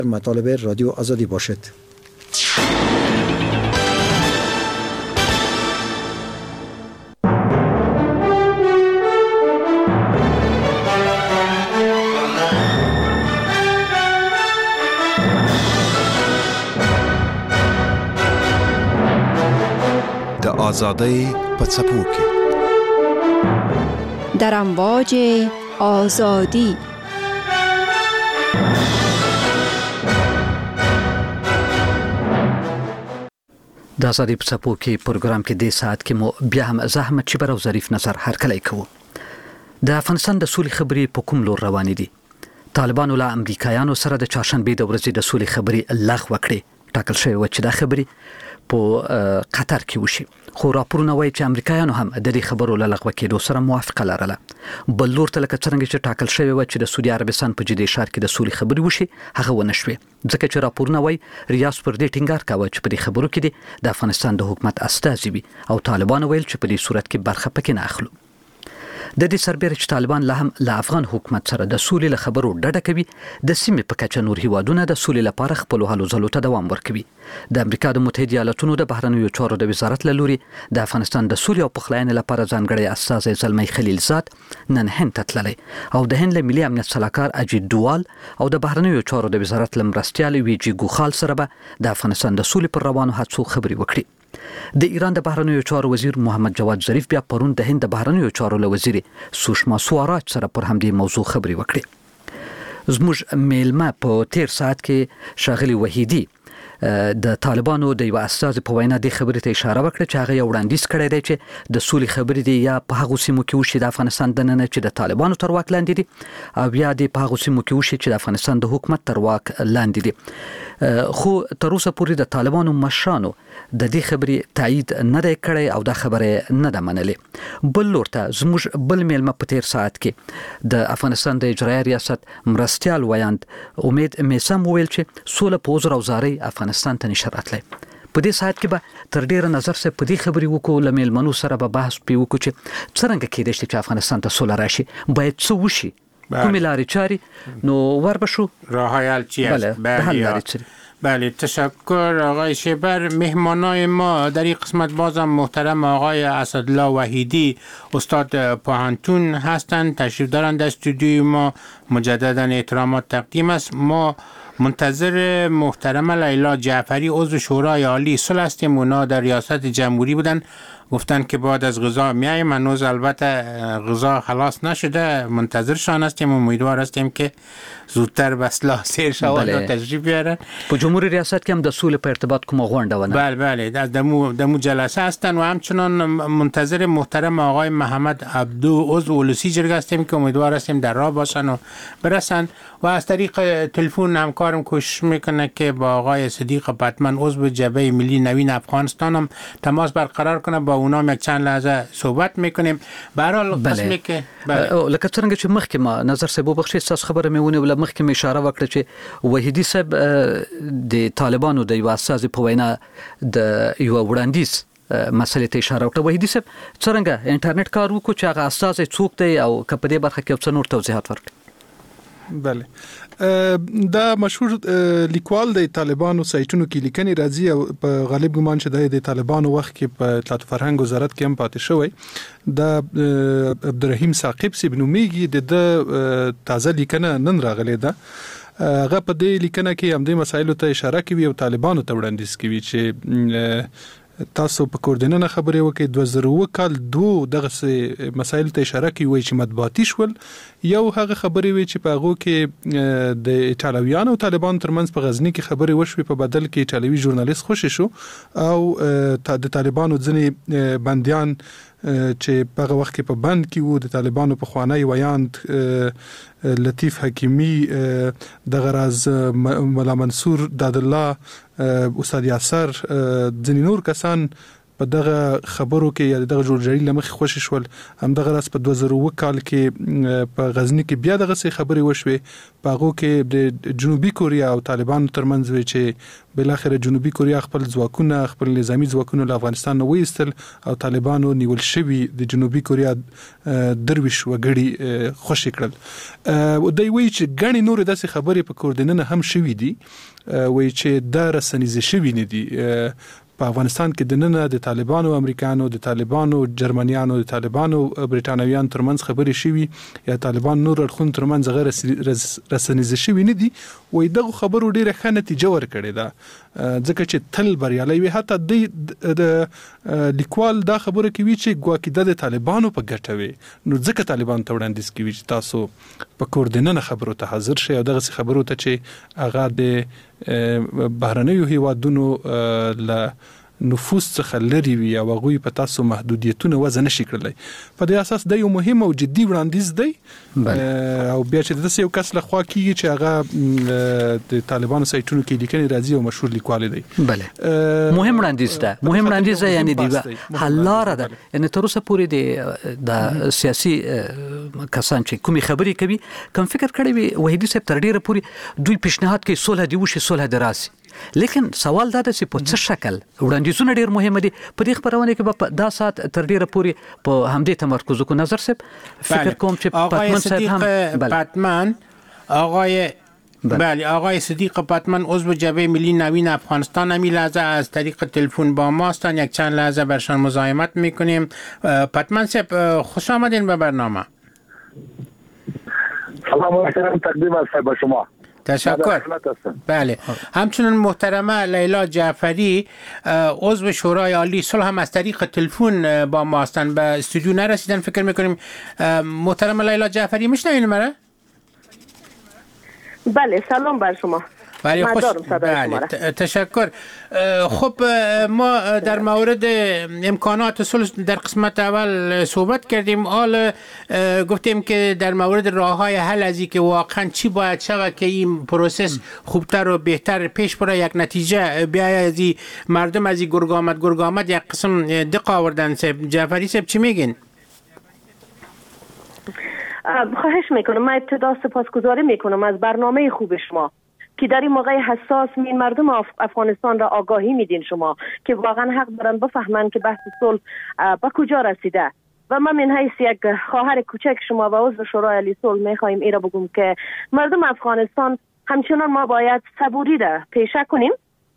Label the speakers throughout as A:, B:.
A: مطالب رادیو آزادی باشد.
B: د آزادی په څپو کې
C: در امواج آزادی.
D: د آزادی په څپو کې پروګرام کې د ساعت کې مو بیا هم زحمت چې برو ظریف نظر هر کله کوو. د افغانستان د سولې خبرې په کوم لور روانې دي؟ طالبانو له امریکایانو سره د چهارشنبه د ورځې د سولې خبرې لغوه کړې. ټاکل شوی و چې دا خبرې په قطر کې وشي، خو راپورونه وایي چې امریکایانو هم د دې خبرو له لغوه کېدو سره موافقه لرله. بل لور ته لکه څنګه چې ټاکل شوی و چې د سعودي عربستان په جدي ښار کې د سولې خبرې وشي، هغه ونه شوې، ځکه چې راپورونه وایي ریاض پر دې ټینګار کاوه چې په دې خبرو کې د افغانستان د حکومت استازي وي، او طالبان ویل چې په دې صورت کې برخه پکې نه اخلو. د دې سربېره چې طالبان له هم له افغان حکومت سره د سولې له خبرو ډډه کوي، د سیمې په کچه نور هیوادونه د سولې لپاره خپل هلو ځلو ته دوام ورکوي. د امریکا د متحده ایالاتونو د بهرنیو چارو د وزارت له لوري د افغانستان د سولې او پخلاینې لپاره ځانګړی استازی زلمی خلیلزاد نن هند ته تللی، او د هند له ملي امنیت سلاکار اجیت دووال او د بهرنیو چارو د وزارت له مرستیال ویجی ګوخال سره به د افغانستان د سولې پر روانو هڅو خبرې وکړي. د ایران د بهرنیو چارو وزیر محمد جواد ظریف بیا پرون د هند د بهرنیو چارو له وزیر سوشما سواراج سره پر همدې موضوع خبرې وکړي. زموږ میلمه په تیر ساعت کې شاغلی وحیدی د طالبانو د یو استازي په وینا د خبرې ته اشاره وکړه چې هغه یو وړاندیز کړی دی چې د سولې خبرې دی یا په هغو سیمو کې وشي د افغانستان دننه چې د طالبانو تر واک لاندې دي، او یا د په هغو سیمو کې وشي چې د افغانستان د حکومت تر واک لاندې دي. خو تر اوسه پورې د طالبانو مشرانو د دې خبرې تایید نه دی کړی او دا خبره نه ده منلې. بل لور ته زموږ بل میلمه په تیر ساعت کې د افغانستان د اجرایي ریاست مرستیال ویاند امید میسم ویل چې سوله په عذر او زارۍ افغانستان ته نشي راتلی. په دې ساعت کې به تر ډیره نظر سره په دې خبرې وکړو، له میلمنو سره به بحث وکړو چې څرنګه کېدای شي چې افغانستان ته سوله راشي، باید څه وشي، کومې لارې چارې، نو وربشو
E: راههای حل چی است؟ بله تشکر آقای شیبر. مهمانای ما در این قسمت بازم محترم آقای اسدالله وحیدی استاد پوهنتون هستند، تشریف دارند در استودیوی ما. مجددا احترامات تقدیم است. ما منتظر محترم لیلا جعفری عضو شورای عالی صلح هستیم. اونا در ریاست جمهوری بودن، گفتن که بعد از غذا میایم. هنوز البته غذا خلاص نشده، منتظرشان هستیم. امیدوار هستیم که زودتر به اصلاح سیر شود و تشریف بیارن.
D: په جمهوری ریاست کې هم د سولې په ارتباط کومه غونډه ونه؟
E: بله از دمو جلسه هستن و همچنان منتظر محترم آقای محمد عبدو عضو اولوسی جرگه هستیم که امیدوار هستیم در راه باشن و برسن. و از طریق تلفن همکارم کوشش میکنه که با آقای صدیق بتمن عضو جبهه ملی نوین افغانستان هم تماس برقرار کنه، با اونام یک چند لحظه صحبت میکنیم. به هر حال قسمی که
D: لکه څنګه چې مخکې ما نظر صاحب وبخښي تاسو خبره مې ونیوله، مخکې مې اشاره وکړه چې وحیدی صاحب د طالبانو د یو استازي په وینا د یو وړاندیز مسلې ته اشاره وکړه. وحیدی صاحب څنګه انټرنیټ کار وکړو چې هغه استازي څوک دی او په دې برخه کې څه نور توضیحات ورکړي؟
F: بله دا مشهور لیکوال د طالبانو سایټونو کې لیکنې راځي او په غالب ګمان چې د طالبانو وخت کې په اطلاعات فرهنګ وزارت کې هم پاتې شوی. دا عبدالرحیم ثاقب سی بنومیږي، د تازه لیکنه نن راغلی ده. هغه په دې لیکنه کې هم د مسایلو ته اشاره کوي او طالبانو ته وړاندیز کوي چې تاسو په کوردیننه خبرې وکړئ. 2002 کال دغه مسایل ته اشاره کوي چې مطبوعاتي شول. یو هغه خبرې وي چې په هغه کې د ایټالویانو او طالبان ترمنځ په غزنی کې خبرې وشوي، په بدل کې ایټالوي ژورنالیست خوشی شو او د طالبانو ځنې بنديان چې په هغه وخت کې په بند کې وو، د طالبانو په خوانی ویاند لطیف حکیمی، د غراز مولا منصور داد الله، استاد یاسر، ځینې نور کسان په دغه خبرو کې یا دغه جوړجاړي لمخ خوشی شول. هم دغه راس په 2002 کال کې په غزنی کې بیا دغه سي خبري وشوي. په هغه کې د جنوبي کوریا او طالبانو ترمنځ وی چې بل اخر جنوبي کوریا خپل ځواکونه خپل نظامی ځواکونه له افغانستان نه وېستل او طالبانو نیول شوی د جنوبي کوریا درویش وګړي خوشی کړل. دوی وی چې غني نور داسې خبرې په کوردیننه هم شوې دي وی چې دا رسنیز شوی نه دي. په افغانستان کې د نن د طالبانو امریکانو د طالبانو جرمنیانو د طالبانو بریټانویان ترمنځ خبرې شوي یا طالبان نور اړخون ترمنځ غیر رسنیز شوی نه دي. وای دغه خبرو ډیره ښه نتیجه ورکړې ده ځکه چې تل بریالي وي. حتی د لیکوال دا خبره کوي چې ګواکې د طالبانو په ګټه وي نو ځکه طالبان ته وړاندیز کوي چې تاسو په کوردیننه خبرو ته حاضر شئ او دغه خبرو ته چې هغه د بهرنیو هیوادونو له نفوذ څخه لري وي او هغه په تاسو محدودیتونه وزن نشي کړلای. په دې اساس د یو مهم او جدي وړاندیز دی او بیا چې د یو کس له خوا کیږي چې هغه د طالبانو سایټونو کې لیکنې راځي او مشهور لیکوال دی.
D: بله مهم وړاندیز ده. مهم وړاندیز یعنی دی حل لاره ده. یعنی تر اوسه پورې د سیاسي کسان چې کومي خبرې کوي کوم فکر کړی وي وحیدی صاحب تر ډیره پورې دوی پیشنهاد کوي صلح دی وشي صلح دراسي. لیکن سوال دا ده چې په څه شکل وړاندیزونه ډیر مهم دي. په دې خبرونه کې په دا سات تر ډیره پورې په همدې تمرکز وکړو. نظر صاحب فکر کوم چې پاتمن صاحب هم
E: پاتمن آقای صدیق پاتمن عضو جبهه ملی نوین افغانستان همین لحظه از طریق تلفن با ما هستند. یک چند لحظه برشان مزاحمت میکنیم. پاتمن صاحب خوش آمدین به برنامه.
G: سلام و احترام تقدیم است به شما.
E: تشکر. بله همچنین محترمه لیلا جعفری عضو شورای عالی صلح هم از طریق تلفن با ما هستند. به استودیو نرسیدن فکر میکنیم. محترمه لیلا جعفری میشنوین مرا؟
H: بله سلام بر شما.
E: بله خوش. بله تشکر. خب ما در مورد امکانات صلح در قسمت اول صحبت کردیم. حال گفتیم که در مورد راه‌های حل از که واقعا چی باید شود که این پروسس خوبتر و بهتر پیش بره یک نتیجه بیاید از مردم از گرگ آمد یک قسم دق آوردن. جعفری صاحب چی میگین؟
H: خواهش میکنم. من ابتدا سپاسگزاری میکنم از برنامه خوب شما که در این موقع حساس مردم افغانستان را آگاهی میدین شما که واقعا حق دارن بفهمن که بحث صلح به کجا رسیده. و من من حیث یک خواهر کوچک شما و عضو شورای عالی صلح میخوایم ایرا بگم که مردم افغانستان همچنان ما باید صبوری را پیشه کنیم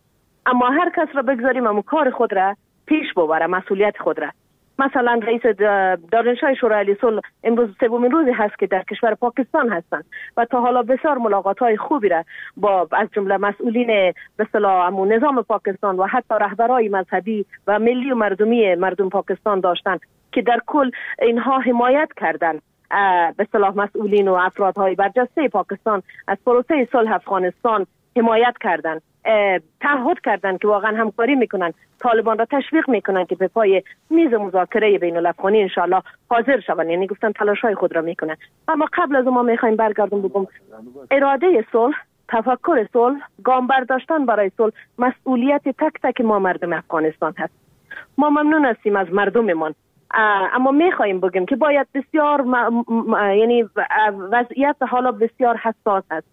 H: اما هر کس را بگذاریم اما کار خود را پیش ببره، مسئولیت خود را. مثلا رئیس دانشگاه شورای عالی صلح امروز سومین روزی هست که در کشور پاکستان هستند و تا حالا بسیار ملاقات‌های خوبی را با از جمله مسئولین به اصطلاح نظام پاکستان و حتی رهبرای مذهبی و ملی و مردمی مردم پاکستان داشتند که در کل اینها حمایت کردند به اصطلاح مسئولین و افرادهای برجسته پاکستان از پروسه صلح افغانستان حمایت کردند، تعهد کردند که واقعا همکاری میکنن، طالبان را تشویق میکنن که به پای میز مذاکره بین الافغانی ان شاء الله حاضر شوند. یعنی گفتن تلاش‌های خود را میکنن. اما قبل از ما میخوایم برگردم بگم اراده صلح، تفکر صلح، گام برداشتن برای صلح مسئولیت تک تک ما مردم افغانستان هست. ما ممنون هستیم از مردممان اما میخوایم بگیم که باید بسیار یعنی وضعیت حالا بسیار حساس است.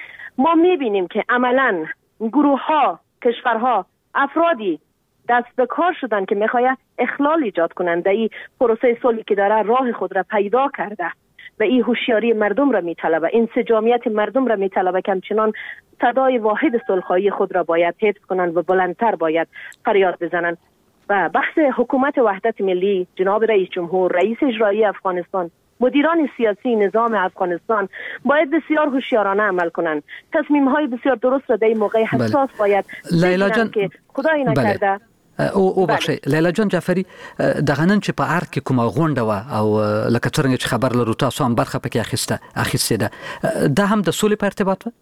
H: ما میبینیم که عملاً گروه ها، کشورها، افرادی دست به کار شدن که میخواید اخلال ایجاد کنند در این پروسه صلحی که داره راه خود را پیدا کرده و این هوشیاری مردم را میطلبه، انسجامیت مردم را میطلبه که همچنان صدای واحد صلح‌خواهی خود را باید حفظ کنند و بلندتر باید فریاد بزنند. و بحث حکومت وحدت ملی، جناب رئیس جمهور، رئیس اجرایی افغانستان، مدیران سیاسی نظام افغانستان باید بسیار هوشیارانه عمل کنند. تصمیم‌های بسیار درست را در این موقع حساس باید
D: لیلا جان
H: که خدای نکرده
D: او بخشي لیلا جان جعفری دغه نن چې په ارګ کې کومه غونډه و او لکه څنګه چې خبر لرو تاسو هم برخه پکې اخیسته ده دا هم د سولې په ارتباط و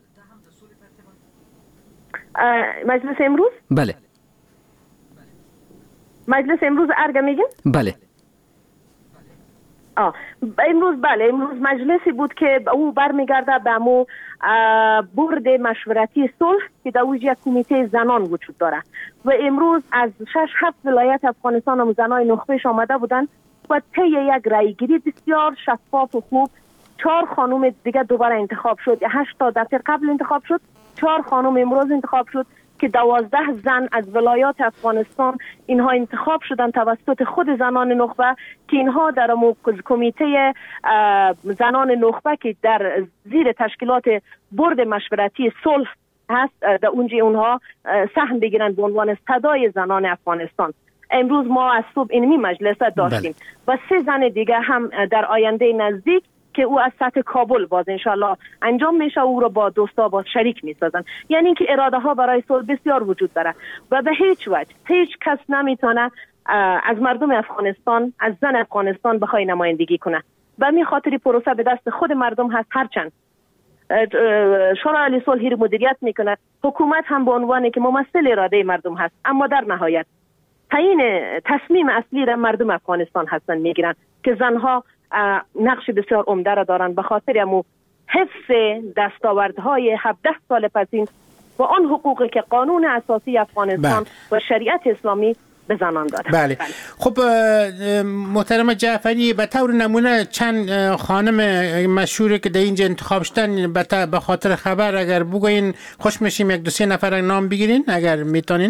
H: مجلس امروز؟
D: بله
H: مجلس امروز ارګ میگن؟
D: بله
H: امروز مجلسی بود که او برمیگرده به امو برد مشورتی صلح که در اوج یک کمیته زنان وجود داره و امروز از 6-7 ولایت افغانستان هم زنای نخبهش آمده بودن و طی یک رایگیری بسیار شفاف و خوب 4 خانم دیگه دوباره انتخاب شد. 8 تا دفعه قبل انتخاب شد، 4 خانم امروز انتخاب شد که 12 زن از ولایات افغانستان اینها انتخاب شدن توسط خود زنان نخبه که اینها در کمیته زنان نخبه که در زیر تشکیلات برد مشورتی صلح هست در اونجا اونها سهم بگیرن به عنوان صدای زنان افغانستان. امروز ما از صبح اینمی مجلس داشتیم و 3 زن دیگه هم در آینده نزدیک که او از سطح کابل باز انشالله انجام میشه او رو با دوستا باز شریک میسازن. یعنی که اراده ها برای صلح بسیار وجود داره و به هیچ وجه هیچ کس نمیتونه از مردم افغانستان، از زن افغانستان بخوای نمایندگی کنه. به می خاطر پروسه به دست خود مردم هست. هرچند شورای عالی صلح رو مدیریت میکنه، حکومت هم به عنوانی که ممثل اراده مردم هست، اما در نهایت تعیین تصمیم اصلی را مردم افغانستان هستن میگیرن که زنها نقش بسیار عمده را دارن به خاطر امو حفظ دستاوردهای 17 سال پسین و آن حقوقی که قانون اساسی افغانستان و شریعت اسلامی به زنان داده.
E: بله. خب محترم جعفری، به طور نمونه چند خانم مشهوری که در اینجا انتخاب شدن به خاطر خبر اگر بگوین خوش میشیم 1-2-3 نفر نام بگیرین اگر میتونین.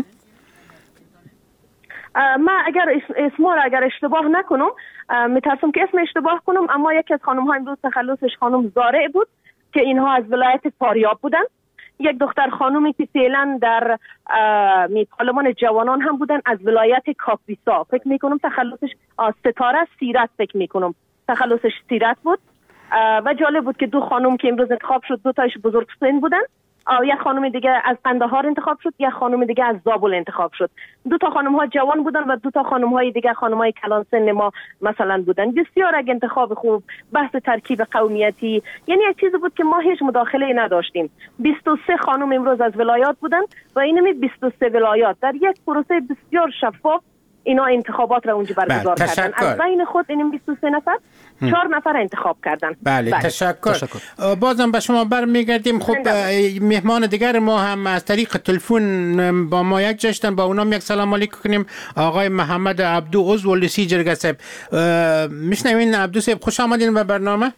H: ما اگر اشتباه نکنم میترسم که اسم اشتباه کنم، اما یکی از خانم ها امروز تخلصش خانم زارع بود که اینها از ولایت فاریاب بودن. یک دختر خانومی که فعلا در پارلمان جوانان هم بودن از ولایت کاپیسا، فکر میکنم تخلصش ستاره سیرت، فکر میکنم تخلصش سیرت بود. و جالب بود که 2 خانم که امروز انتخاب شد 2 تاش بزرگ سن بودن. یک خانم دیگه از قندهار انتخاب شد، یک خانم دیگه از زابل انتخاب شد. 2 تا خانم ها جوان بودن و 2 تا خانم های دیگه خانم های کلان سن ما مثلا بودن. بسیار یک انتخاب خوب، بحث ترکیب قومیتی، یعنی یک چیزی بود که ما هیچ مداخله نداشتیم. 23 خانم امروز از ولایات بودن و اینمی 23 ولایات در یک پروسه بسیار شفاف اینا انتخابات را اونجا برگزار کردن. از بین خود این 23 نفر 4 نفر انتخاب کردن.
E: بله. تشکر. بازم به شما برمیگردیم. خب مهمان دیگر ما هم از طریق تلفن با ما یک جشتن، با اونام یک سلام علیکم کنیم. آقای محمد عبدو عضو لسی جرگه صاحب. میشنوین عبدو صاحب، خوش آمدین به برنامه.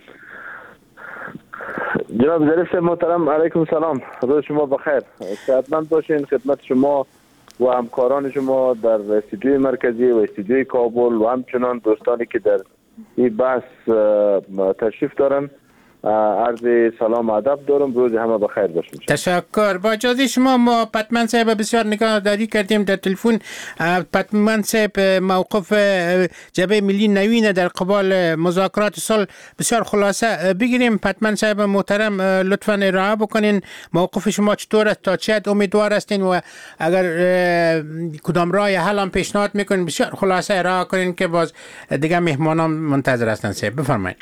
G: جناب ظریف محترم، علیکم سلام، روز شما بخیر، صحتمند باشین. خدمت شما و همکاران شما در استودیوی مرکزی و استودیوی کابل و همچنان دوستانی که در این بحث تشریف دارن عرض سلام و ادب دارم. روز همه بخیر باشین.
E: تشکر. با اجازه شما ما پتمن صاحب بسیار نگاهداری کردیم در تلفن. پتمن صاحب موقف جبهه ملی نوین در قبال مذاکرات صلح بسیار خلاصه بگیریم. پتمن صاحب محترم لطفاً ارائه بکنین موقف شما چطور است، تا چه حد امیدوار هستین و اگر کدام راه حل هم پیشنهاد میکنین بسیار خلاصه ارائه کنین که باز دیگه مهمانان منتظر هستن. صاحب بفرمایید.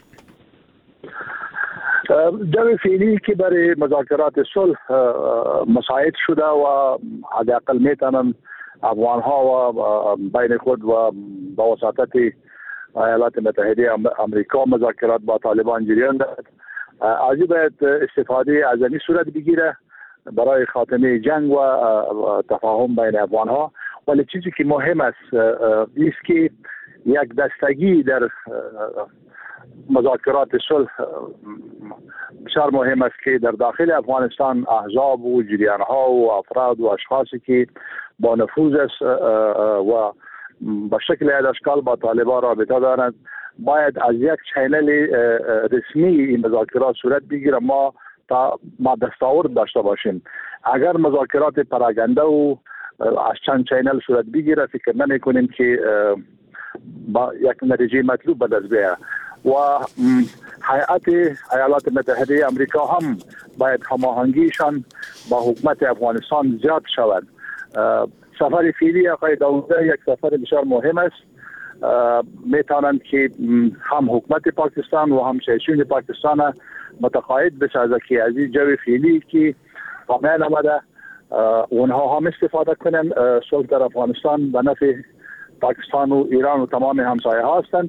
G: جو فعلی که برای مذاکرات صلح مساعد شده و حداقل میتونن افغان ها و بین خود و با وساطت ایالات متحده امریکا مذاکرات با طالبان جریان دارد. از باید استفاده از این صورت بگیره برای خاتمه جنگ و تفاهم بین افغان ها. ولی چیزی که مهم است است که یک دستگی در مذاکرات صلح بسیار مهم است که در داخل افغانستان احزاب و جریان ها و افراد و اشخاصی که با نفوذ است و به شکل اشکال با طالبان رابطه دارند باید از یک چینل رسمی این مذاکرات صورت بگیره. ما دستاورد داشته باشیم. اگر مذاکرات پراگنده و از چند چینل صورت بگیره فکر نمی کنیم که با یک نتیجه مطلوب به دست بیاید. و هیئت ایالات متحده امریکا هم باید هماهنگیشان با حکومت افغانستان زیاد شود. سفر فعلی آقای داوده یک سفر بسیار مهم است. میتونند که هم حکومت پاکستان و هم شیعیان پاکستان متقاعد بسازه که از این جو فعلی که پامین آمده اونها هم استفاده کنند. صلح در افغانستان به نفع پاکستان و ایران و تمام همسایه ها هستند.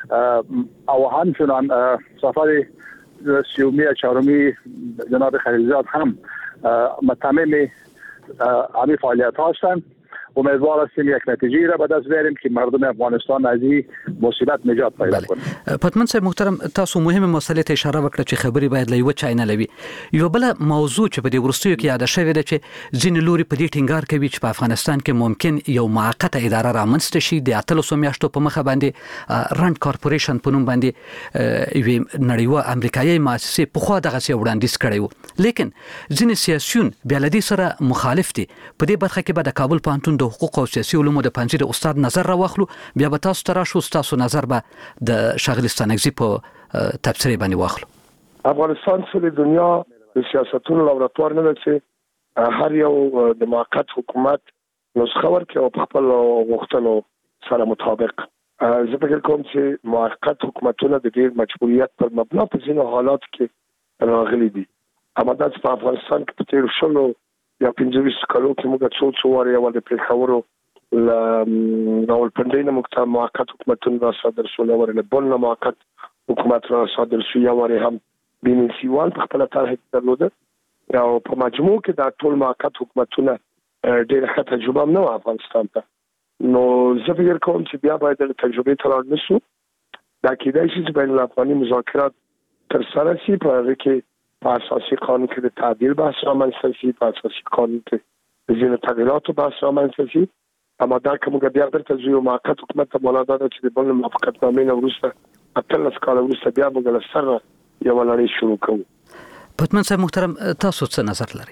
G: او همچنان سفر سیومی چهارمی جناب خلیلزاد هم متمم همین فعالیت هستند. امیدوار هستیم یک نتیجه را به دست بیاریم که مردم افغانستان از این مصیبت نجات پیدا کنه.
D: پتمن صاحب محترم، تاسو مهمه مسلې ته اشاره وکړه چې خبري باید له یو چینل وي. یو بل موضوع چې په دې ورستیو کې یاد شوی دی چې ځینې لوري په دې ټینګار کوي چې په افغانستان کې ممکن یو موقته اداره رامنځته شي د 13 میاشتو په مخه باندې رند کارپوریشن په نوم باندې یو نړیوال امریکایي مؤسسه په خوا دغه څه وړاندیز کړی و، لیکن ځینې سیاسيون بیا لدی سره مخالف دي. په دې برخه کې به د کابل پوهنتون د حقوق او سیاسي علومو د پنځیر استاد نظر راوخلو، بیا به تاسو تراشو تاسو نظر به د شاغلی ستانکزي په تفسیر باندې واخلو.
I: افغانستان ټول دنیا د سیاستونو لابراتوار نه ده چې هر یو د موقت حکومت نسخه ورکړي او په خپل غوښتنو سره مطابق. زه فکر کوم چې موقت حکومتونه د ډیر مجبوریت پر مبنا په ځینو حالات کې راغلي دي. اما دا چې په افغانستان کې په تیر شلو یا 25 کالو کې موږ څو واره یو د پېښورو راولپنډۍ نه موږ ته موقت حکومتونه را صادر شول، او له بل نه موقت حکومت را صادر شو، یا واره هم بینسي وان په خپل طرح درلوده. او په مجموع کې دا ټول موقت حکومتونه ډېر ښه تجربه نه و افغانستان ته. نو زه فکر کوم چې بیا باید د تجربې ته لاړ نشو. دا کېدای شي چې بین الافغاني مذاکرات ترسره شي، په هغه کې په اساسي قانون کې د تعدیل بحث رامنځته شي، په اساسي قانون کې د ځینو تغییراتو بحث رامنځته شي. اما دا که موږ بیا بیرته ځو موقت حکومت ته مولا دا چې د بل موافقتنامې نه وروسته 18 کاله وروسته بیا موږ له سره یوه لړۍ شروع کوو.
D: پتمن صاحب محترم، تاسو څه نظر لرئ؟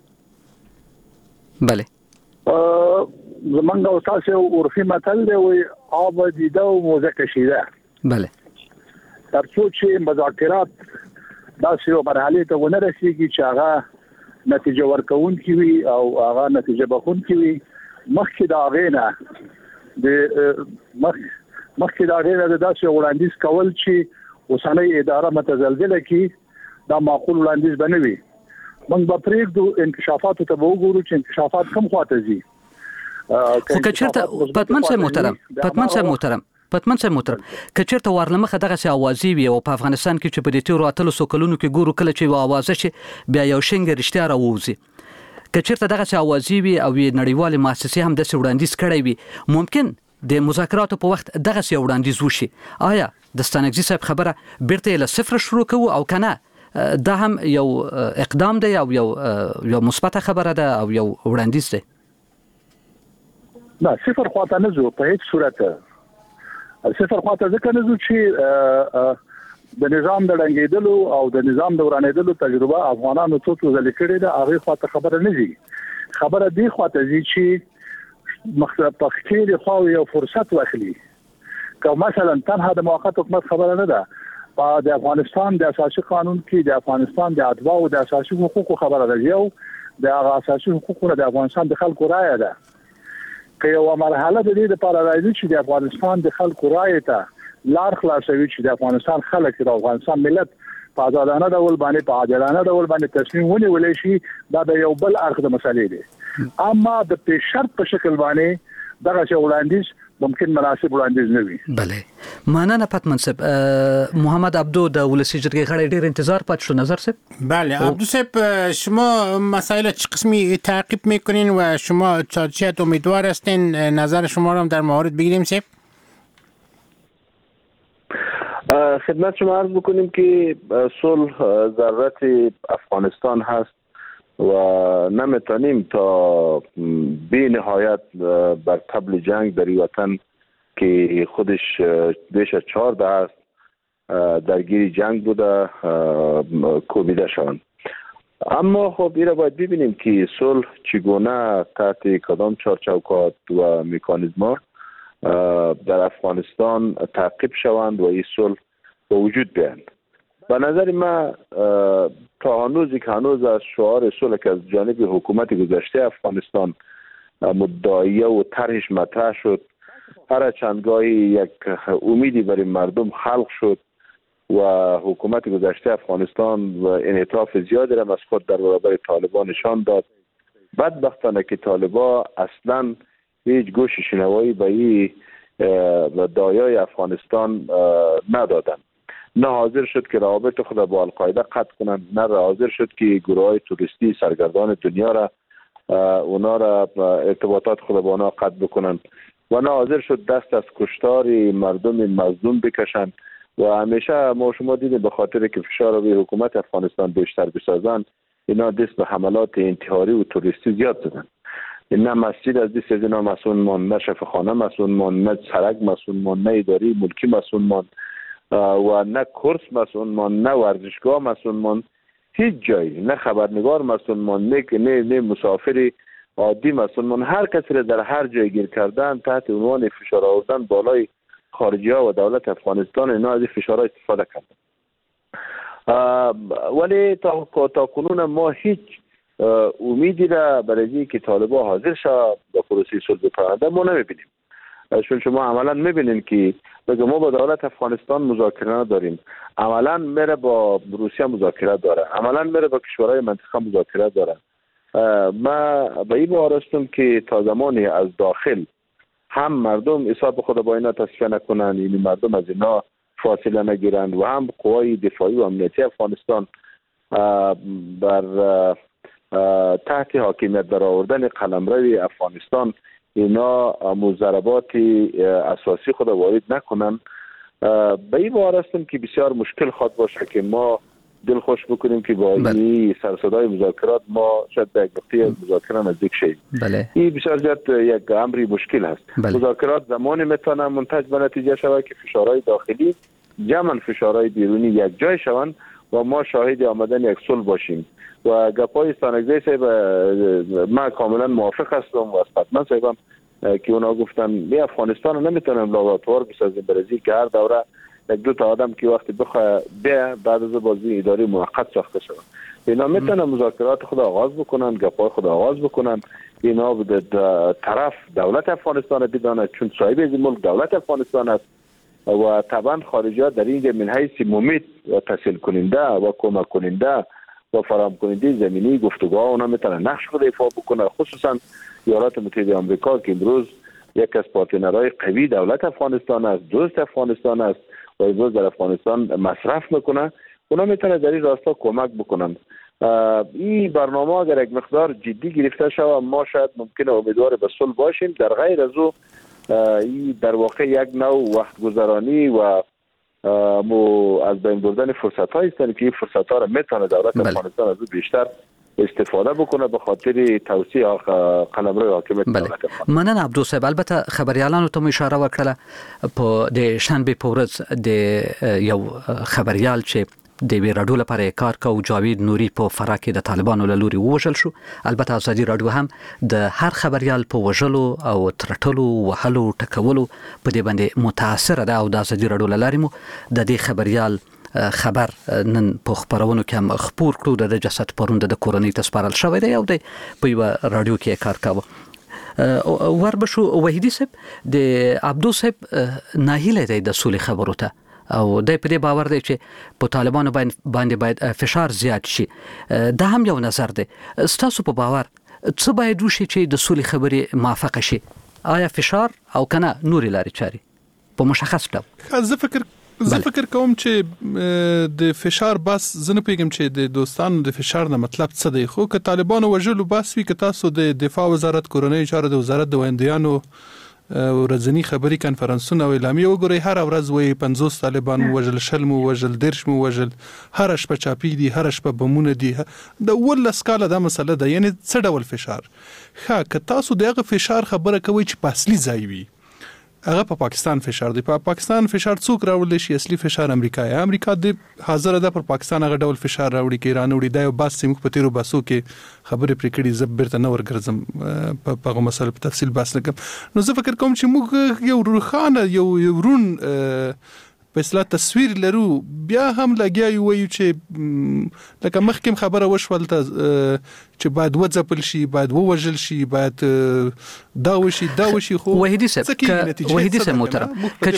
D: بله
G: زمونږ او تاسو عرفي متل دی وایي آب دیده و موزه کشیده.
D: بله
G: تر څو چې مذاکرات داسې یو مرحلې ته ونه رسیږي چې هغه نتیجه ورکوونکې وي او هغه نتیجه بخونکې وي، مخکې د هغې نه د داسې وړاندیز کول چې اوسنۍ اداره متزلزله کړي، دا معقول وړاندیز به نه وي. موږ به پرېږدو انکشافاتو ته به وګورو چې انکشافات کوم خواته ځي.
D: خو که چېرته پتمن صاحب محترم که چېرته ورلمخه دغسې اوازې وي او په افغانستان کې چې په دې تېرو 18 کلونو کې ګورو کله چې یوه اوازه شي بیا یو شینګه رښتیا راووځي، که چېرته دغسې اوازې وي او نړیوالې مؤسسې هم داسې وړاندیز کړی وي، ممکن د مذاکراتو په وخت دغسې یو وړاندیز وشي. آیا د ستانکزي صاحب خبره بیرته یې له صفر شروع کوو او که نه دا هم یو اقدام دی او یو مثبته خبره ده او یو وړاندیز دی؟
G: نه، صفر خواته نه ځو په هیڅ صورت. صفر خواته ځکه نه ځو چې د نظام د ړنګېدلو او د نظام د ورانېدلو تجربه افغانانو څو ځلې کړې ده، هغې خواته خبره نه ځي. خبره دې خواته ځي چې په ښکېلې خواو یو فرصت واخلي. که مثلا تنها د موقت حکومت خبره نه ده، د افغانستان د اساسي قانون کې د افغانستان د اتباعو د اساسي حقوقو خبره ده. یو د هغه اساسي حقوقو د افغانستان د خلکو رایه ده. که یو مرحله د دې لپاره راځي چې د افغانستان د خلکو رایې ته لار خلاصوي چې د افغانستان خلک د افغانستان ملت په آزادانه ډول باندې په عادلانه ډول باندې تصمیم ونیولی شي، دا د یو بل اړخ د مسلې دی. اما د پیش شرط په شکل باندې دغه وړاندیز ممکن مناسب وړاندیز نه وي.
D: بله، مننه پتمن صاحب. محمد عبدو د ولسی جرګې غړی، ډیر انتظار پات شو. نظر صاحب؟
E: بله عبدو صاحب، شما مسائل چه قسمی تعقیب میکنین و شما چه امیدوار هستین نظر شما رو در مورد بگیریم صاحب؟
J: خدمت شما عرض بکنیم که صلح ضرورت افغانستان هست و نمیتونیم تا بی نهایت بر طبل جنگ در این وطن که خودش بیش از 14 است درگیر جنگ بوده کوبیده شوند. اما خب این را باید ببینیم که صلح چگونه تحت کدام چارچوکات و مکانیزم‌ها در افغانستان تعقیب شوند و این صلح به وجود بیایند. به نظر من تا هنوزی که هنوز از شعار صلح که از جانب حکومت گذشته افغانستان مدعیه و طرحش مطرح شد، هر چندگاهی یک امیدی برای مردم خلق شد و حکومت گذشته افغانستان و انعطاف زیادی را از خود در برابر طالبان نشان داد. بدبختانه که طالبان اصلا هیچ گوش شنوایی به این دایای افغانستان ندادن. نه حاضر شد که روابط خود با القاعده قطع کنند، نه حاضر شد که گروه های توریستی سرگردان دنیا را اونا را ارتباطات خود با اونا قطع بکنند و نه حاضر شد دست از کشتار مردم مظلوم بکشند. و همیشه ما شما دیدیم به خاطر که فشار روی حکومت افغانستان بیشتر بسازند، اینا دست به حملات انتحاری و توریستی زیاد زدن. نه مسجد از دست از اینا مسئول مان، نه شفاخانه مسئول مان، نه سرک مسئول مان، نه اداری ملکی مسئول مان و نه کورس مسئول مان، نه ورزشگاه مسئول مان، هیچ جایی، نه خبرنگار مسئول مان، نه مسافری عادی مسئول مان. هر کسی را در هر جای گیر کردن تحت عنوان فشار آوردن بالای خارجی ها و دولت افغانستان، اینا از فشارها استفاده کردن. ولی تا کنون ما هیچ امیدی را برای که طالبان حاضر شد با پروسه صلح پرونده ما نمیبینیم. چون شما عملا میبینین که ما با دولت افغانستان مذاکره نداریم، عملا میره با روسیه مذاکره داره، عملا میره با کشورهای منطقه مذاکره داره. ما به این باور هستم که تا زمانی از داخل هم مردم حساب خود با اینا تصفیه نکنند، یعنی مردم از اینا فاصله نگیرند و هم قوای دفاعی و امنیتی افغانستان بر تحت حاکمیت در آوردن قلمرو افغانستان اینا مضاربات اساسی خود وارد نکنند، به این باور هستم که بسیار مشکل خواهد باشه که ما دل خوش بکنیم که با این سرصدای مذاکرات ما شاید به یک نقطه مذاکره نزدیک شیم. این بسیار زیاد یک امری مشکل است. مذاکرات زمانی میتونه منتج به نتیجه شود که فشارهای داخلی جمع فشارهای بیرونی یک جای شوند و ما شاهد آمدن یک صلح باشیم. و گپای استانگزی صاحب ما کاملا موافق هستم و از پتمن صاحبم که اونا گفتن می افغانستان رو نمیتونیم لابراتوار بسازیم برای که هر دوره یک دو تا آدم که وقتی بخواه بعد از بازی اداری موقت ساخته شود. اینا میتونن مذاکرات خود آغاز بکنن، گپای خود آغاز بکنن. اینا به طرف دولت افغانستان بدانه، چون صاحب از ملک دولت افغانستان است و طبعا خارجی ها در اینجا من حیث ممید و تسهیل کننده و کمک کننده و فراهم کننده زمینی گفتگوها اونا میتونن نقش خود ایفا بکنه، خصوصا ایالات متحده آمریکا که امروز یک از پارتنرهای قوی دولت افغانستان است، دوست افغانستان است و امروز در افغانستان مصرف میکنه. اونا میتونه در این راستا کمک بکنن. این برنامه اگر یک مقدار جدی گرفته شود ما شاید ممکنه امیدوار به صلح باشیم. در غیر از او این در واقع یک نوع وقت گذرانی و از بین بردن فرصت های هستند که این فرصت ها را میتونه دولت افغانستان از او بیشتر استفاده بکنه به خاطر توسعه قلمرو حاکمیت دولت افغانستان.
D: مننه عبدو صاحب. البته خبريالانو ته اشاره وکړه په د شنبه پورز د یو خبريال چې د راډیو لپاره کار کوي جاوید نوري په فراه کې د طالبانو له لوري وژل شو. البته ازادي راډیو هم د هر خبريال په وژلو او ترټلو وهلو ټکولو په دې باندې متاثر ده او د ازادي راډیو لاري مو د دې خبريال خبر نن په خبرونو کې هم خبر کړو د جسد پروند د کورنۍ تسپارل شوی دی او د په راډیو کې کار کاوه. وربشو وحیدی صاحب د عبدو صاحب ناهیله دی د سولې خبرو ته او د پدې باور دی چې په طالبانو باندې باید فشار زیات شي. دا هم یو نظر دی. ستاسو په باور څه باید وشي چې د سولې خبرې موافقه شي؟ آیا فشار او کنه نوري لاري چاري په مشخص ډول؟
F: زه فکر کوم چې د فشار بس زنه پیګم چې د دوستانو د فشار نه مطلب څه دی. خو که طالبانو وژلو بس وی که تاسو د دفاع وزارت کورنۍ چارو د وزارت د ویندیانو ورځنی خبري کانفرنسونه او اعلامیه وګورئ، هر ورځ وی 50 طالبان وژل، شلم وژل، درش وژل، هر شپه چاپی دي، هر شپه بمونه دي. د ول سکاله د مسله ده، یعنی څه ډول فشار. ښه که تاسو دغه فشار خبره کوي چې پاسلی ځای وي، هغه په پاکستان فشار دی. په پاکستان فشار څوک راوړل شي؟ اصلي فشار امریکا د حاضر ده پر پاکستان هغه ډول فشار راوړي کې ایران وړي دا یو بس سیمه په تیرو باسو کې خبرې پرې کړي. زبرته نو ورګرځم په هغه مسله په تفصیل بحث نکم. نو زه فکر کوم چې موږ یو روخانه یو ورون په اصطلاح تصویر لرو بیا هم لګیا یو وایو چې لکه مخکې خبره وشول ته چې باید وځپل شي، باید ووژل شي، باید دا وشي خو
D: وحیدی صاحب محترم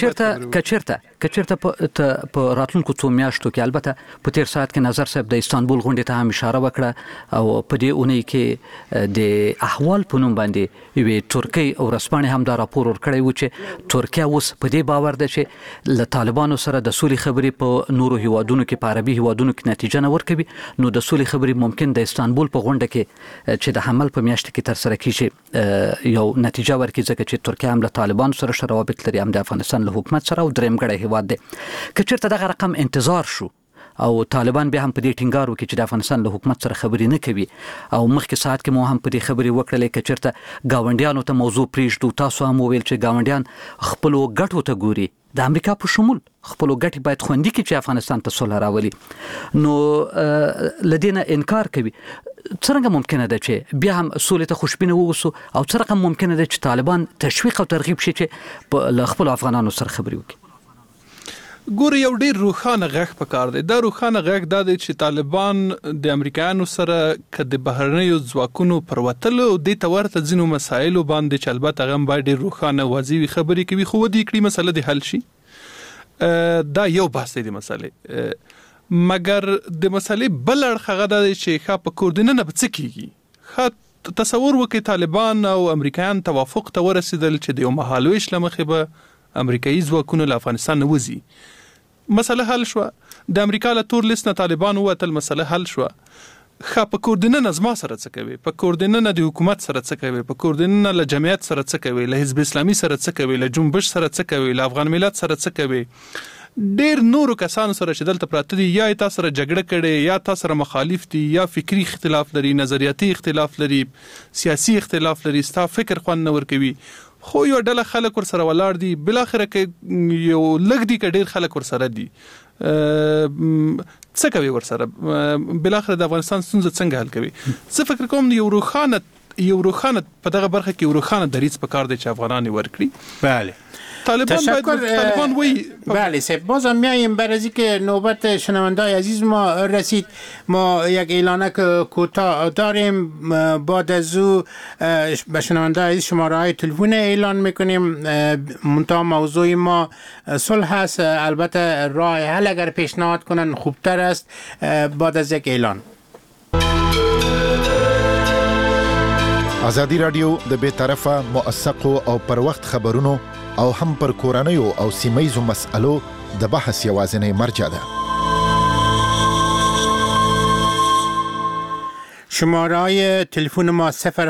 D: کچرته په راتلونکو څو میاشتو کې البته په تیر ساعت کې نظر صاحب د استانبول غونډې ته هم اشاره وکړه او په دې اونۍ کې د احوال په نوم باندې یوې ترکیې او رسپانې هم دا راپور ورکړی و چې ترکیه اوس په دې باور ده چې له طالبانو سره د سولې خبرې په نورو هیوادونو کې په عربي هیوادونو کې نتیجه نه ورکوي، نو د سولې خبرې ممکن د استانبول په غونډه کې چې د حمل په میاشت کې تر سره کیږي یو نتیجه ورکړي، ځکه چې ترکیه هم له طالبانو سره ښه روابط لري، هم د افغانستان له حکومت سره او دریم ګړی هیواد دی. که چېرته دغه رقم انتظار شو او طالبان بیا هم په دې ټینګار وکړي چې د افغانستان له حکومت سره خبرې نه کوي او مخکې ساعت کې مو هم په دې خبرې وکړلې که چېرته ګاونډیانو ته موضوع پرېږدو، تاسو هم وویل چې ګاونډیان خپلو ګټو ته ګوري، د امریکا په شمول خپلو ګټې باید خوندي کړي چې افغانستان ته صلح راولي، نو له دې نه انکار کوي. څرنګه ممکنه ده چې بیا هم سولې ته خوشبینه واوسو او څه رقم ممکنه ده چې طالبان تشویق او ترغیب شي چې له خپلو افغانانو سره خبرې وکړي؟
F: ګوره یو ډیر روښانه غږ پکار دی. دا روښانه غږ دا دی چې طالبان د امریکایانو سره که د بهرنیو ځواکونو پر وتلو دې ته ورته ځینو مسایلو باندې چې البته هغه هم باید ډیر روښانه واضح خبرې کوي خو ودې کړي مسله دې حل شي. دا یو بحث دی د مسلې، مګر د مسلې بل اړخ هغه دا دی چې ښه په کور دننه به څه کیږي. ښه تصور وکړئ طالبان او امریکایان توافق ته ورسېدل چې د یو مهال ویش له مخې به امریکایي ځواکونه له افغانستان نه وځي، مسله حل شوه. د امریکا له تور لیست نه طالبان ووتل، مسله حل شوه. ښه په کور دننه زما سره څه کوي، په کور دننه د حکومت سره څه کوي، په کور دننه له جمعیت سره څه کوي، له حزب اسلامي سره څه کوي، له جنبش سره څه کوي، له افغان ملت سره څه کوي. ډیر نورو کسانو سره چې دلته پراته دي یا تاسو سره جګړه کړي یا تاسو سره مخالف دي یا فکری اختلاف لري، نظریاتي اختلاف لري، سیاسي اختلاف لري، ستا فکر خوان نه ور کوي، خو یو ډله خلک ور سره ولاړ دي، بل اخره کې یو لګ دي ک ډیر خلک ور سره دي، څه کوي ور سره، بل اخره د افغانستان ستونزه څنګه حل کوي. زه فکر کوم یو روښانه په دغه برخه کې یو روښانه دریځ پکار دی چې افغانان ورکړي.
E: بله
F: طالبان وی
E: بله سب بازم میاییم بر از اینکه نوبت شنوندای عزیز ما رسید. ما یک اعلانک کوتاه داریم، بعد از او به شنوندای عزیز شماره های تلفن اعلان میکنیم. منتها موضوع ما صلح است، البته راه حل اگر پیشنهاد کنن خوبتر است. بعد از یک اعلان
B: ازادي رادیو د بی‌طرفه موثقو او پر وخت خبرونو او هم پر کورنیو او سیمایزو مسألو د بحث یوازینی مرجع ده.
E: شماره های تلفن ما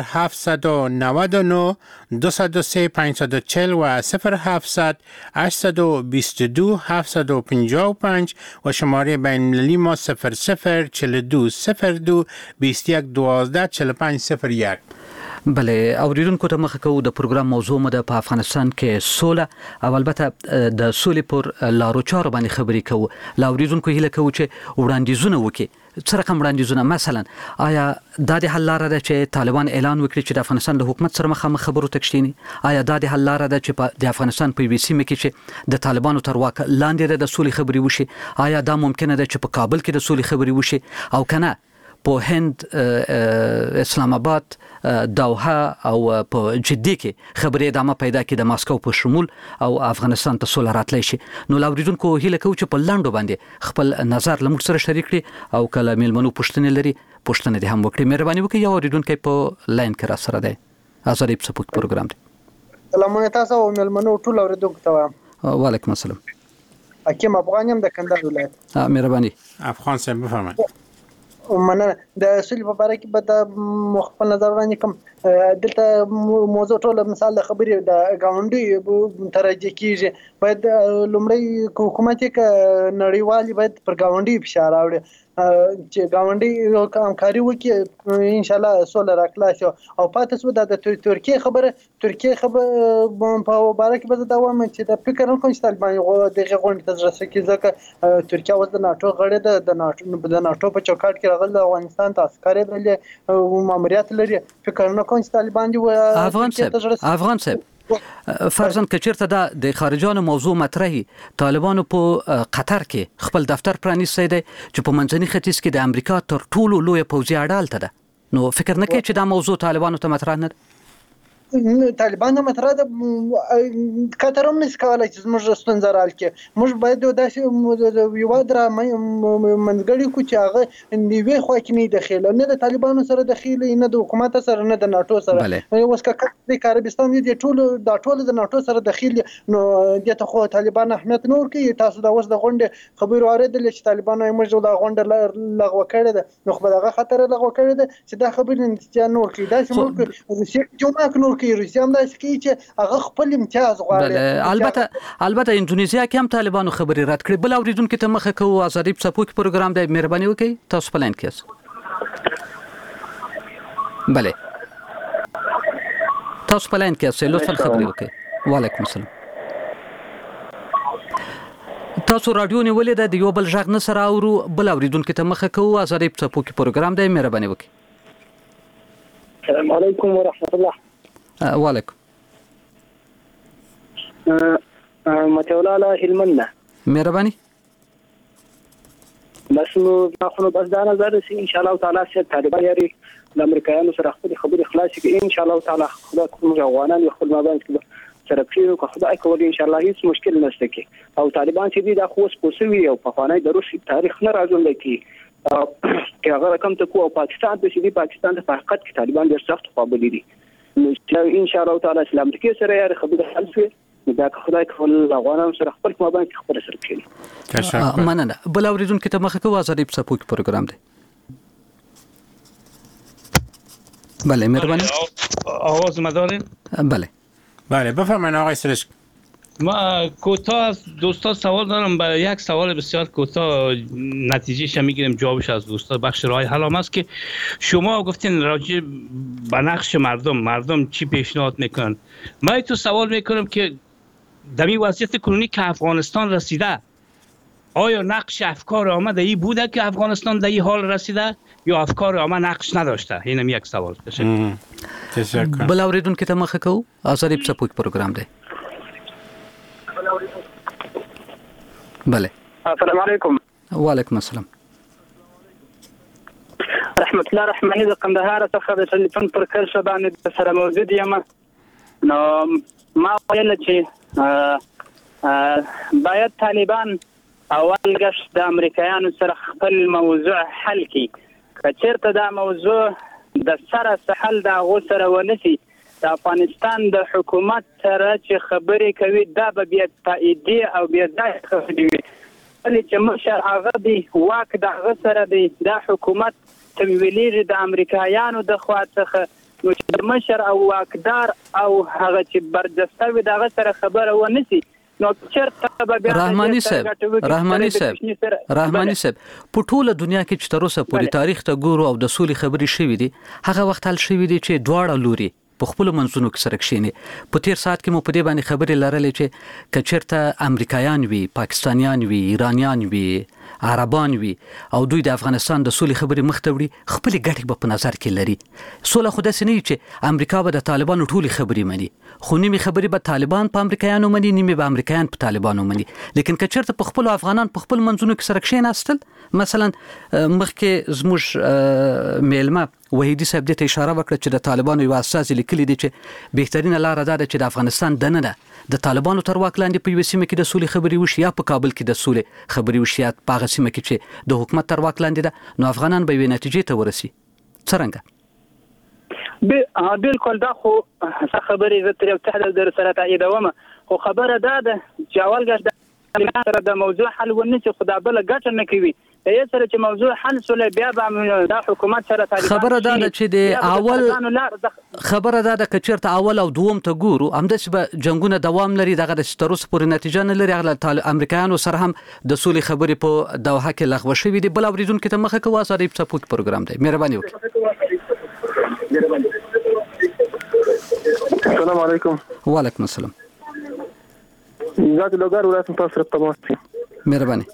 E: 0799 203 540 و 0700 822 755 و شماره بین المللی ما 0042 02 21 12 45 01.
D: بله اوریدونکو ته مخه کوو د پروګرام موضوع مده په افغانستان کې سوله او البته د سولې پر لارو چارو باندې خبرې کوو. لا اوریدونکو هیله کوو چې وړاندیزونه وکړي. څه رقم وړاندیزونه؟ مثلا آیا دا د حل لاره ده چې طالبان اعلان وکړي چې د افغانستان له حکومت سره مخامخ خبرو ته کښیني؟ آیا دا د حل لاره ده چې د افغانستان په یوې سیمه کې چې د طالبانو تر واک لاندې د سولې خبرې وشي؟ آیا دا ممکنه ده چې په کابل کې د سولې خبرې وشي او کنه په هند، اسلام آباد، دوحه او په جدي کې خبرې ادامه پیدا کړي د ماسکو په شمول او افغانستان ته سوله راتلی شي؟ نو لاوریدونکو هیله کوو چې په لاندو باندې خپل نظر له موږ سره شریک کړي او کله میلمنو پوښتنې لري پوښتنه دې هم وکړي. مهرباني وکړئ. یو اوریدونکی په لاین کې را سره دی. ازادي پسپوک پروګرام دی.
K: سلامونه تاسو او میلمنو ټول اوریدونکو ته.
D: وعلیکم السلام.
K: حکیم افغان یم د کندهار ولایت.
D: مهرباني.
E: افغان صاحب بفرمایئ.
K: مننه. د سولې په اړه کې به د خپل نظر وړاندې کوم. دلته موضوع ټول مثال د خبرې د گاونډي ترجیح کیږي. باید لومړی حکومت کې نړیوالي باید پر گاونډي فشار راوړي چې گاونډي همکاري وکړي، ان شاء الله سوله راکلاس او پاتې سو د ترکیه خبره په اړه کې به دا وایم چې د فکر نه کوم چې طالبان دغه غونډه ته ځي ځکه ترکیه اوس د ناتو غړی ده، د ناتو په چوکاټ کې راغلی افغانستان ته عسکري او ماموریت لري. فکر نه کوم چې طالبان دی
D: افغان صاحب فرضاً کچیرته د خارجانو موضوع مطرحي طالبانو په قطر کې خپل دفتر پرانیستی دی چې په منځني ختیځ کې د امریکا تر ټولو لوی پوځي اډه هلته ده، نو فکر نه کوي چې دا موضوع طالبانو ته مطرح نه ده؟
K: طالبان مطرح ده، قطر هم نشي کولای چې زموږ ستونزه حل کړي. موږ باید داسې یو درا منځګړی کو چې هغه نیوي خو کې نه دخیل، نه د طالبانو سره دخیل، نه د حکومت سره، نه د ناتو سره. اوس د عربستان دي ټول د ناتو سره دخیل، نو دته خو طالبان اهمیت نور کوي. تاسو دا اوس د غونډه خبرو اوریدل چې طالبان موږ د غونډه لغوه کړې ده، نو خو دغه خطر لغوه کړې ده چې دا خبرې نتیجه نور کوي. دا چې موږ روسیه جوړه نور روسیه هم داسې کوي چې هغه خپل امتیاز غواړي.
D: البته اندونیزیا کې هم طالبانو خبرې رد کړې. بل اوریدونکو ته مخه کوو ازادي په څپو کې پروګرام دی، مهرباني وکړئ تاسو په لاین کې یاست. بله تاسو په لاین کې یاست، لطفا خبرې وکړئ. وعلیکم السلام. تاسو رادیو نیولې ده، د یو بل غږ نه سره اورو. بل اوریدونکو ته مخه کوو ازادي په څپو کې پروګرام دی، مهرباني وکړئ.
L: السلام علیکم ورحمت الله.
D: وعلیکم.
L: متولاله هلمنده
D: مهرباني.
L: بس نو بس دا نظر سي ان شاء الله تعالی چې طالبان یاري د امریکایانو سره خبرې خلاص کړي ان شاء الله تعالی. خدای کوم افغانان خپل مابین کې سره پیرو که خدای کوي ان شاء الله هیڅ مشکل نشته کې. او طالبان چې دي دا خو سپوسوي او په خوانای د روسي تاریخ نه راځول کی چې هغه کوم ته کو پاکستان ته چې پاکستان ته په حقیقت کې طالبان ډېر سخت خپل دي. ان شاء الله تعالی اسلام کې سره یې خبره حل شي. دا خدای خپل افغانانو سره خپل مابین کې خبره سره کړي.
D: تشکر. مننه. بل اوریدونکو ته مخه کوو ازادي په څپو کې پروګرام دی. بله مهرباني.
M: آواز مدارین؟
E: بله بفرمایید آقای سرشک.
M: ما کوتاه از دوستا سوال دارم. با یک سوال بسیار کوتاه نتیجهش میگیریم جوابش از دوستا. بخش راه حل است که شما گفتین راجع به نقش مردم چی پیشنهاد میکنن. من تو سوال میکنم که در این وضعیت کنونی که افغانستان رسیده آیا نقش افکار عامه در این بوده که افغانستان در این حال رسیده یا افکار عامه نقش نداشته؟ اینم یک سوال.
E: تشکر.
D: بل اوریدونکو ته مخه کوو ازادي په څپو کې پروګرام دی. بله.
L: السلام علیکم.
D: وعلیکم السلام.
L: رحمت الله رحماني د قندهار څخه د ټلیفون پر کرښه باندې سره موجود یم. نو ما ویل چې باید طالبان اول غش د امریکایانو سره خپل موضوع حل کړي. که چېرته دا موضوع د سره سحل د هغو سره ونسي، د افغانستان د حکومت سره چې خبرې کوي دا به بیا تاییدي او بیا ځای خبرې وي. ولې چې مشر هغه دی واک د هغه سره دی، دا حکومت تمویلېږي د امریکایانو د خوا څخه. نو چې د مشر او واکدار او هغه چې برجسته وي د هغه سره خبره ونسي، نو چېرته به بیا
D: رحماني صاحب په ټوله دنیا کې چې تر اوسه پورې تاریخ ته ګورو او د سولې خبرې شوې دي، هغه وخت حل شوې دي چې دواړه لوري په خپل منځونو کې سره کښیني. په تیر ساعت کې مو په دې باندې خبرې لرلې چې که چېرته امریکایان وي، پاکستانیان وي، ایرانیان وي، عربان وي او دوی د افغانستان د سولې خبرې مخ ته وړي، خپلې ګټې به په نظر کې لري. سوله خو داسې نه وي چې امریکا به د طالبانو ټولې خبرې مني، خو نیمې خبرې به طالبان په امریکایانو مني، نیمې به امریکایان په طالبانو مني. لیکن که چېرته په خپلو افغانان په خپل منځونو کې سره کښېناستل، مثلا مخکې زموږ میلمه وحیدي صاحب دې ته اشاره وکړه چې د طالبانو یو استازي لیکلي دي چې بهترینه لاره دا ده چې د افغانستان دننه د طالبانو تر واک لاندې په یوه سیمه کې د سولې خبرې وشي، یا په کابل کې د سولې خبرې وشي، یا په هغه سیمه کې چې د حکومت تر واک لاندې ده، نو افغانان به یوې نتیجې ته ورسي. څرنګه؟
L: بالکل دا خو خبرې زه تر یو حده در سره تاییدوم، خو خبره دا ده چې اول ګټه سره د موضوع حل ونشي، خو دا بله ګټه نه کوي. د سره چې موضوع حل سوله بیا به دا حکومت سره طالبان
D: خبره دا ده چې د اول خبره دا ده که چېرته اول او دوم ته ګورو همداسې به جنګونه دوام لري، دغه د تر اوسه پورې نتیجه نه لري. هغه امریکایانو سره هم د سولې خبرې په دوحه کې لغوه شوي دي. بل اوریدونکو ته مخه کوو ازادي په څپو کې پروګرام دی، مهرباني وکړئ.
N: السلام علیکم.
D: وعلیکم السلام.
N: ذات لوګر ولایت تاسو سره تماس دي.
D: مهرباني.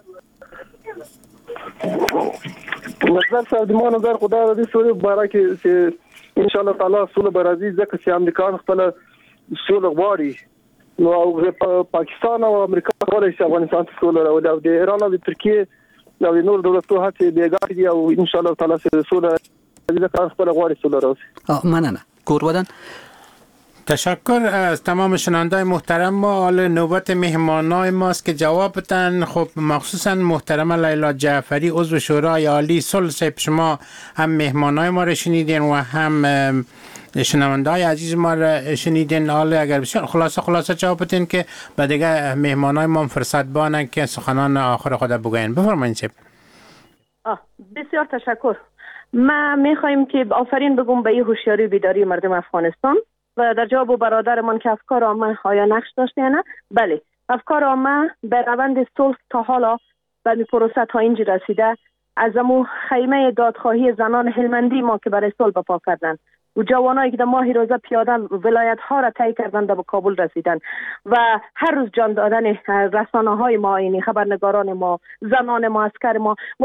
N: مطلب صاحب د مو نظر خدای د سولې باره کې چې ان شاء الله تعالی سولې برازي ځکه چې امریکایان خپل صلح غواړي نو پاکستان او امریکا غواړي چې افغانستان ته صلح راولي او د ایران او د ترکیه او د نور دولتونو هڅې بیګار دي او ان شاء الله تعالی سره صلح راځي خپل غواړي صلح راوځي.
D: مننه گورودن.
E: تشکر از تمام شنونده‌های محترم. ما حال نوبت مهمانای ماست که جواب بدن. خب مخصوصا محترم لیلا جعفری عضو شورای عالی صلح، شما هم مهمانای ما رو شنیدین و هم شنونده‌های عزیز ما رو شنیدین. حالا اگر بسیار خلاصه جواب بدین که بعد دیگه مهمانای ما فرصت بانن که سخنان آخر خود بگوین. بفرمایید شب.
H: بسیار تشکر. ما میخوایم که آفرین بگم به این هوشیاری بیداری مردم افغانستان و در جواب برادرمان که افکار عامه آیا نقش داشته یا نه. بله، افکار عامه به روند صلح تا حالا به این پروسه تا اینجا رسیده. از امو خیمه دادخواهی زنان هلمندی ما که برای صلح برپا کردن و جوانایی که در ماه روزه پیاده ولایت ها را طی کردن به کابل رسیدن و هر روز جان دادن رسانه های ما، اینی خبرنگاران ما، زنان ما، عسکر ما و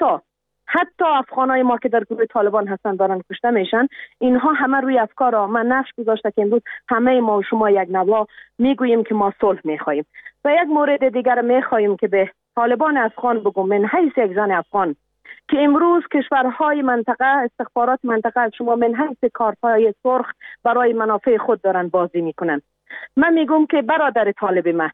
H: حتی افغانای ما که در گروه طالبان هستن دارن کشته میشن، اینها همه روی افکار عامه نقش گذاشته که امروز همه ما و شما یک نوا میگوییم که ما صلح میخواهیم. و یک مورد دیگر میخواهیم که به طالبان افغان بگم من حیث یک زن افغان که امروز کشورهای منطقه، استخبارات منطقه از شما من حیث کارت‌های سرخ برای منافع خود دارن بازی میکنن. من میگم که برادر طالب من،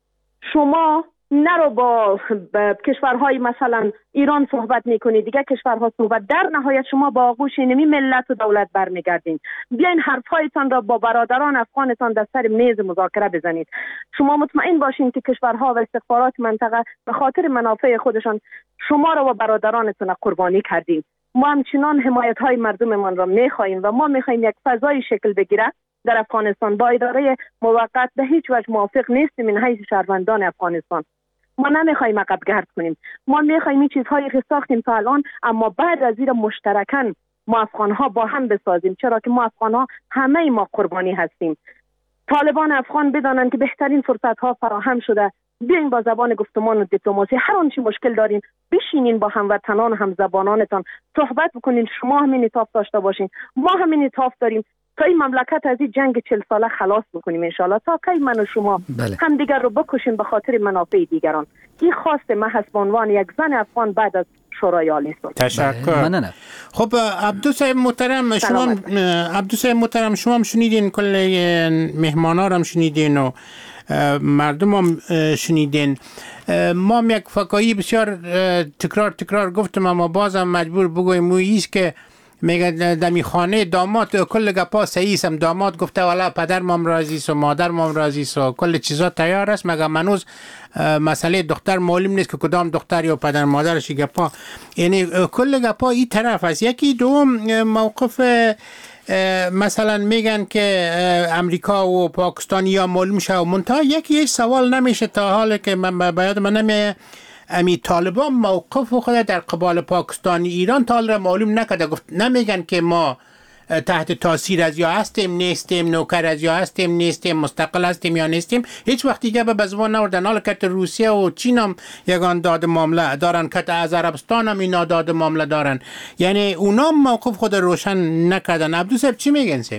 H: شما نرو با کشورهای مثلا ایران صحبت میکنید، دیگه کشورها صحبت، در نهایت شما با آغوش اینمی ملت و دولت برمیگردین. بیاین حرفهایتان را با برادران افغانستان در سر میز مذاکره بزنید. شما مطمئن باشین که کشورها و استخبارات منطقه به خاطر منافع خودشان شما را و برادرانتان قربانی کردین. ما همچنان حمایت های مردممان را میخواهیم و ما میخواهیم یک فضای شکل بگیره در افغانستان. با اداره موقت به هیچ وجه موافق نیستیم من حیث شهروندان افغانستان. ما نمیخوایم عقب گرد کنیم، ما میخوایم این چیزهایی که ساختیم تا الان، اما بعد از این مشترکاً ما افغانها با هم بسازیم، چرا که ما افغانها همه ما قربانی هستیم. طالبان افغان بدانند که بهترین فرصت ها فراهم شده. بیاین با زبان گفتمان و دیپلماسی هر آنچه مشکل دارین بشینین با هموطنان و همزبانانتان صحبت بکنین. شما همین انعطاف داشته باشین، ما همین انعطاف داریم تا این مملکت از این جنگ 40 ساله خلاص بکنیم انشالله. تا کی من و شما هم دیگر رو بکشیم به خاطر منافع دیگران. این خواست من هست به عنوان یک زن افغان بعد از شورای عالی صلح.
E: تشکر. خب عبدالصاحب محترم شما هم شنیدین، کل مهمانا هم شنیدین و مردم هم شنیدین. ما یک فکایی بسیار تکرار گفتم، اما بازم مجبور بگویم ایست که میگه دمی خانه داماد کل گپا صحیح است. داماد گفته والا پدر مام راضی است و مادر مام راضی است و کل چیزا تیار است، مگر منوز مسئله دختر معلوم نیست که کدام دختر یا پدر مادرش گپا، یعنی کل گپا این طرف است. یکی دوم موقف مثلا میگن که امریکا و پاکستان یا معلوم شه و منتها یکی سوال نمیشه تا حالا که من باید من نمیه امی طالبان موقف خود در قبال پاکستان ایران تا حالا معلوم نکرده. گفت نمیگن که ما تحت تاثیر از یا هستیم نیستیم، نوکر از یا هستیم نیستیم، مستقل هستیم یا نیستیم. هیچ وقت دیگه به زبان نوردن. حالا که روسیه و چین هم یگان داد معامله دارن، که از عربستان هم اینا داد معامله دارن، یعنی اونا موقف خود روشن نکردن. عبدالصاحب چی میگن صاحب؟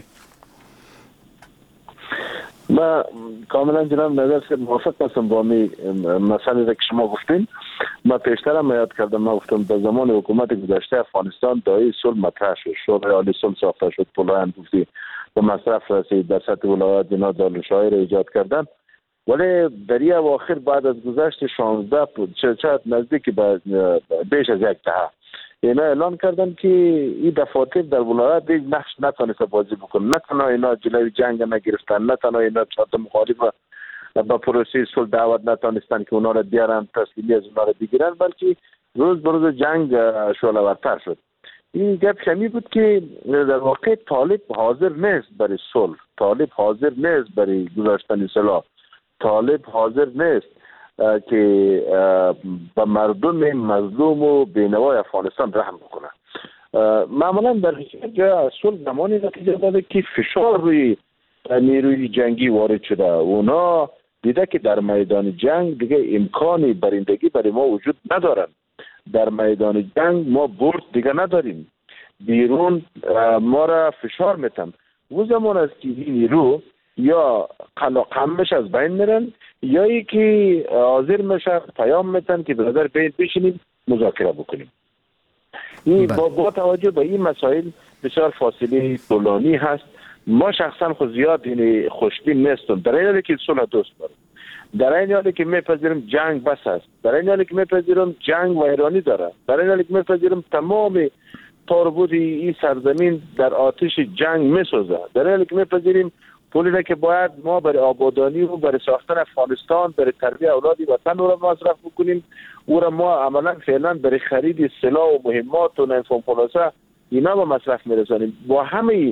J: ما کاملا جناب نظر سے موافق هستم با می مسئله که شما گفتین. ما پیشتر هم یاد کردم، ما گفتم در زمان حکومت گذشته افغانستان دایی صلح مطرح شد، شورای عالی صلح ساخته شد، پلان گفتی به مصرف رسید، در سطح ولایات اینا دارالشاهی را ایجاد کردن. ولی در این اواخر بعد از گذشت 16 چه نزدیک بیش از یک دهه اینا اعلان کردن که این دفاتر در ولایات دیگه نقش نتونست بازی بکنه. نه تنها اینا جلوی جنگ نگرفتن، نه تنها اینا چهار مخالف با پروسه صلح دعوت نتونستن که اونا را بیارن تسلیمی از اونا را بگیرن، بلکه روز به روز جنگ شعله‌ورتر شد. این گپ کمی بود که در واقع طالب حاضر نیست برای صلح، طالب حاضر نیست برای گذاشتن سلاح، طالب حاضر نیست که با مردم مظلوم و بینوای افغانستان رحم بکنه. معمولا در جای صلح زمانی نتیجه داده که فشار روی نیروی جنگی وارد شده. اونا دیده که در میدان جنگ دیگه امکانی برندگی برای ما وجود ندارن. در میدان جنگ ما برد دیگه نداریم، بیرون ما را فشار میتن. او زمان است که این نیرو یا قلقمش از بین میرن یا یکی حاضر میشه پیام میتن که برادر بشینیم مذاکره بکنیم. این با توجه به این مسائل بسیار فاصله طولانی هست. ما شخصا خود زیاد یعنی خوشبین نیستم در این حالی که صلح دوست دارم، در این حالی که میپذیرم جنگ بس است، در این حالی که میپذیرم جنگ ویرانی داره، در این حالی که میپذیرم تمام تاربوط این سرزمین در آتش جنگ میسوزه، در این حالی که میپذیریم پولی که باید ما برای آبادانی و برای ساختن افغانستان، برای تربیت اولادی وطن او را مصرف بکنیم، او را ما عملا فعلا برای خرید سلاح و مهمات و نفون پولاسه اینا با مصرف میرسانیم. با همه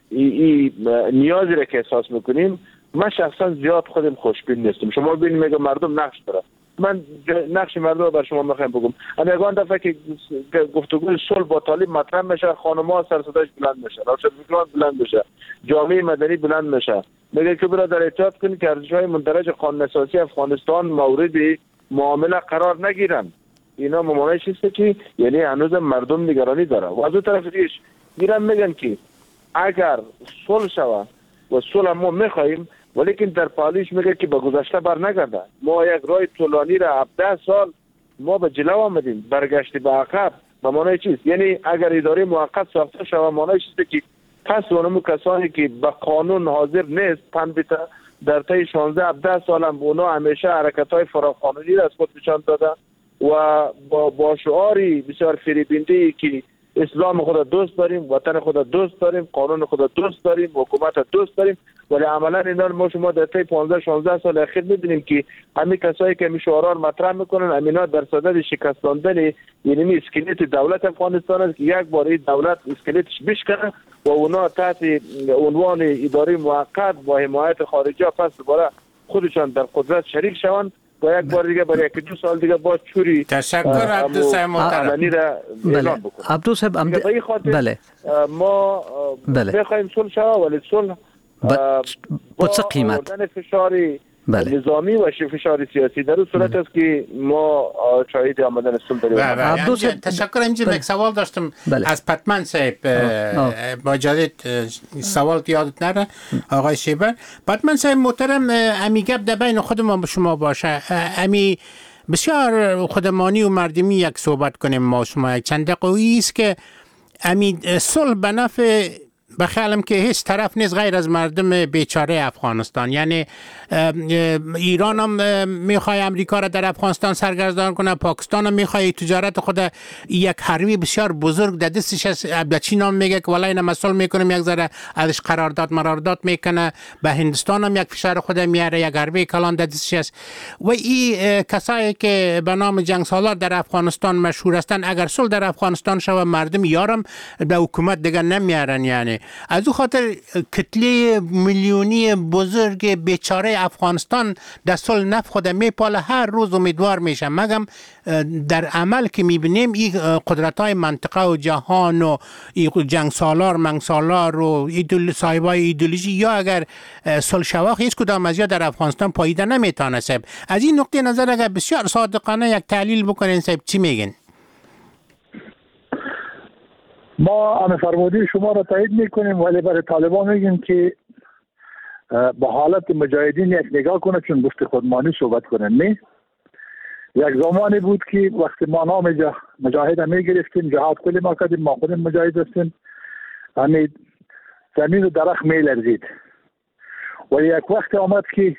J: نیازی را که احساس میکنیم من شخصا زیاد خودم خوشبین نیستم. شما ببینید میگم مردم نقش داره، من نقش مردم رو بر شما میخوام بگم. امیگان دفعه که گفتگوی صلح با طالب مطرح میشه خانم‌ها سر صداش بلند میشه، روشنفکران بلند میشه، جامعه مدنی بلند میشه، میگه که برادر احتیاط کنید که ارزش‌های مندرج قانون اساسی افغانستان مورد معامله قرار نگیرن. اینا ممانعش است که یعنی هنوز مردم نگرانی داره. و از اون طرف دیگه میرن میگن که اگر صلح شود و صلح ما میخواهیم ولیکن در پالیش میگه که به گذشته بر نگرده. ما یک راه طولانی را 17 سال ما به جلو آمدیم، برگشت به عقب. به معنای چیست؟ یعنی اگر اداره موقت ساخته شود معنایش است که پس اونمو کسانی که به قانون حاضر نیست پنبیته در طی 16-17 سال هم اونا همیشه حرکت‌های فراقانونی را از خود نشان داده و با شعاری بسیار فریبنده که اسلام خود دوست داریم، وطن خود دوست داریم، قانون خود دوست داریم، حکومت دوست داریم، ولی عملا اینا ما شما در طی 15-16 سال اخیر می‌بینیم که همین کسایی که می شعارا مطرح میکنن امینا در صدد شکستاندن یعنی اسکلت دولت افغانستان است که یک بار این دولت اسکلتش بشکنه و اونا تحت عنوان اداره موقت با حمایت خارجی پس دوباره خودشان در قدرت شریک شوند و یک بار دیگه برای 1-2 سال دیگه با چوری.
E: تشکر عبدالصاحب محترم.
D: بله عبدالصاحب بله
J: ما میخوایم صلح شود ولی صلح
D: با چه قیمت؟
J: فشاری نظامی و فشار سیاسی در اون صورت است که ما شاهد آمدن صلح داریم.
E: تشکر. اینجا یک سوال داشتم از پتمن صاحب با اجازه سوال یادت نره آقای شیبر. پتمن صاحب محترم امی گپ در بین خود ما با شما باشه، امی بسیار خودمانی و مردمی یک صحبت کنیم ما شما یک چند دقیقه است که امی صلح به نفع بخیالم که هیچ طرف نیست غیر از مردم بیچاره افغانستان. یعنی ایران هم میخواد امریکا را در افغانستان سرگردان کنه، پاکستان هم میخواد تجارت خود یک حربی بسیار بزرگ در دستش است. چین هم میگه که والله اینا مسئول میکنم یک ذره ازش قرارداد میکنه، به هندستان هم یک فشار خود میاره، یک حربی کلان در دستش است. و این کسایی که به نام جنگ سالار در افغانستان مشهور هستند اگر صلح در افغانستان شود مردم یارم به حکومت دیگه نمیارن. یعنی از او خاطر کتله میلیونی بزرگ بیچاره افغانستان در صلح نفع خود میپاله، هر روز امیدوار میشه. مگم در عمل که میبینیم این قدرت‌های منطقه و جهان و جنگ سالار منگسالار و صاحبای ایدئولوژی یا اگر صلح شواخ هیچ کدام از یا در افغانستان پاییده نمیتونه. صاحب از این نقطه نظر اگر بسیار صادقانه یک تحلیل بکنین صاحب چی میگن؟
O: ما همه فرموده شما را تایید میکنیم ولی برای طالبان میگیم که با حالت مجاهدین یک نگاه کنه چون گفت خودمانی صحبت کنن. نه یک زمانی بود که وقتی ما نام مجاهد هم میگرفتیم جهاد کلی ما کردیم، ما خودم مجاهد هستیم، همین زمین و درخت میلرزید و یک وقت آمد که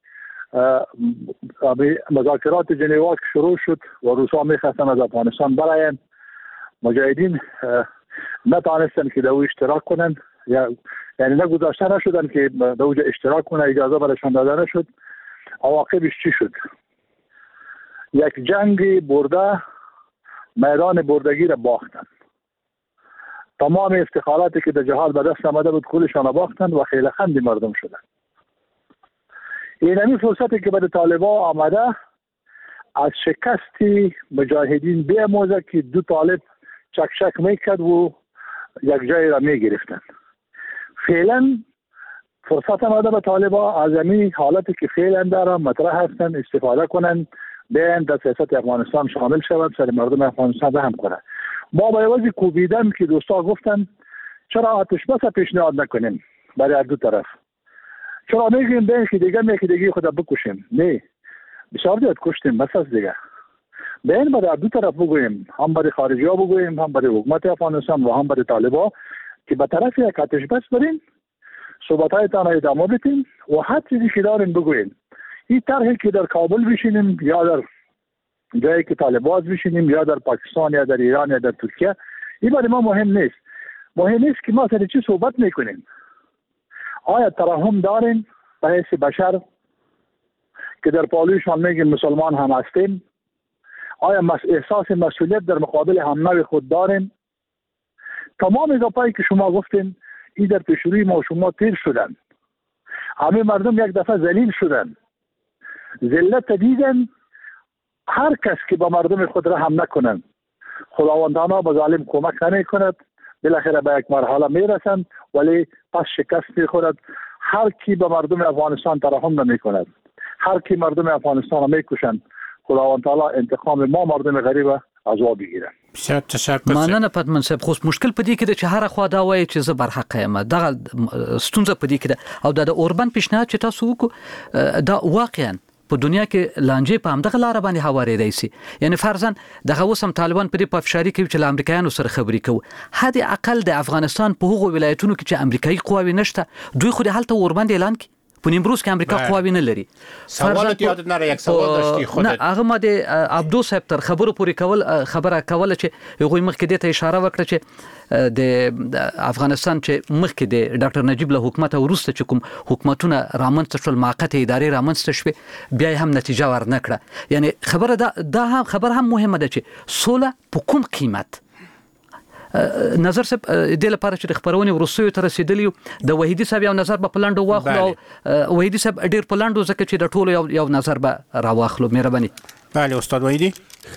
O: مذاکرات ژنوا شروع شد و روسا میخواستن از افغانستان براین، مجاهدین نتانستن که در او اشتراک کنن، یعنی نگذاشته نشدن که در او اشتراک کنن، اجازه برشان داده نشد. عواقبش چی شد؟ یک جنگ برده میدان بردگی را باختن، تمام افتخاراتی که در جهاد به دست آمده بود کلشان را باختن و خیلی خندی مردم شدن. این همین فرصتی که به طالبان آمده از شکست مجاهدین بیاموزه که دو طالب چکشک میکرد و یک جای را میگرفتن. فعلا فرصت آمده به طالبان از این حالتی که فعلا داره مطرح هستن استفاده کنن، بیان در سیاست افغانستان شامل شوند، سر مردم افغانستان رحم کنن. ما با عوض کوبیدن که دوستا گفتن چرا آتش بس پیشنهاد نکنیم برای دو طرف، چرا میگیم به یکی دیگه خود بکشیم؟ نه، بسیار زیاد کشتیم، بس از دیگه. به این برای دو طرف بگوییم، هم برای خارجی ها بگوییم، هم برای حکومت افغانستان و هم برای طالبان که به طرف یک آتش بس برین، صحبت هایتان ادامه بدین و هر چیزی که دارین بگویین. این طرحی که در کابل بشینیم یا در جایی که طالبان بشینیم یا در پاکستان یا در ایران یا در ترکیه، این برای ما مهم نیست. مهم نیست که ما سر چی صحبت میکنیم. آیا ترحم دارین به حیث بشر که در پالویشان میگیم مسلمان هم هستیم؟ آیا احساس مسئولیت در مقابل هم نوع خود دارین؟ تمام گپایی که شما گفتین این در پیشروی ما و شما تیر شدن. همه مردم یک دفعه ذلیل شدن، ذلت دیدن. هر کس که با مردم خود را هم نکنن، خداوندانا به ظالم کمک نمی کند، بالاخره به یک مرحله می رسند ولی پس شکست می خورد. هر کی به مردم افغانستان ترحم نمی کند، هر کی مردم افغانستان را می کشند، خداوند تعالی انتقام ما مردم غریب از او بگیرن.
E: بسیار تشکر.
D: مننه پدمن صاحب. خو مشکل پدې کې د چې هر خوا دا وایي چې زه برحق یم، دغه ستونزه پدې کې ده. او د اوربن پیشنهاد چې تاسو وکړو دا واقعا په دنیا کې لانجې په همدغه لار باندې هوارېدای شي. یعنی فرضاً دغه وسم طالبان په دې پافشاری کوي چې له امریکایانو سره خبرې کوي. حد اقل د افغانستان په هغو ولایتونو کې چې امریکایي قواوی نشته، دوی خو د هلته اوربند اعلان کړي. په نیمروز کې امریکا قواوی نه لري.
E: سوالات یاد نه یک سوال داشتی خودت.
D: نه هغه ما د عبدو صاحب تر خبرو پورې خبره کوله چې هغه مخکې د ته اشاره وکړه چې د افغانستان چې مخکې د ډاکټر نجیب له حکومت وروسته چې کوم حکومتونه رامنځته شول، موقته ادارې رامنځته شوې، بیا هم نتیجه ورنکړه. یعنی خبره دا هم خبر هم مهمه ده چې سوله په کوم قیمت. نظر صاحب د لپاره چې د خبرونې ورسوي تر رسیدلی د وحیدی صاحب یو نظر په پلاندو واخلو. وحیدی صاحب ډیر پلاندو ځکه چې د ټولو یو نظر به راواخلو. مهرباني.
E: بله استاد وحیدی.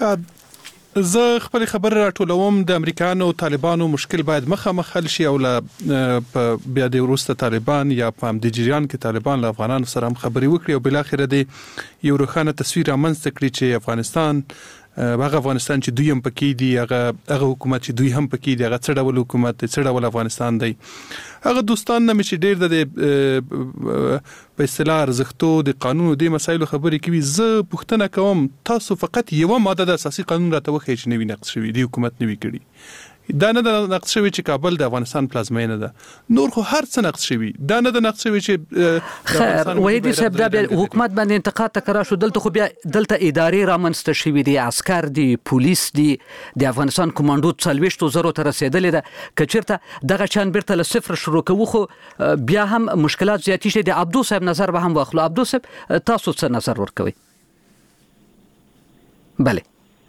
F: زه خپل خبر راټولوم. د امریکایانو او طالبانو مشکل باید مخامخ حل شي او بیا د وروسته طالبان یا په د جریان کې طالبان له افغانانو سره هم خبرې وکړي او بل اخر د یو روښانه تصویر رامنځته کړي چې افغانستان هغه افغانستان چې دوی هم پکې دي، هغه حکومت چې دوی هم پکې دي، هغه څه ډول حکومت دی، څه ډول افغانستان دی. هغه دوستان نه چې ډېر د په اصطلاح ارزښتو د قانون د مسایلو خبرې کوي. زه پوښتنه کوم تاسو فقط یو ماده د اساسي قانون راته وښیئ چې نوی نقض شوی دی، حکومت نوی کړي. دا نه د نقض شوی چې کابل د افغانستان پلازمینه ده، نور خو هر څه نقض شوی. دا نه د نقض شوی چې
D: خیر وحیدی صاحب دا حکومت باندې انتقاد تکرار شو. دلته خو بیا دلته ادارې رامنځته شوی دي، عسكر دي، پولیس دي، د افغانستان کمانډو 40,000 ته رسیدلې ده. کچرته دغه چان بیرته له صفر شروع کوو خو بیا هم مشکلات زیاتی شي. د عبدو صاحب نظر به هم واخلو. عبدو صاحب تاسو څه نظر ورکوي؟ بله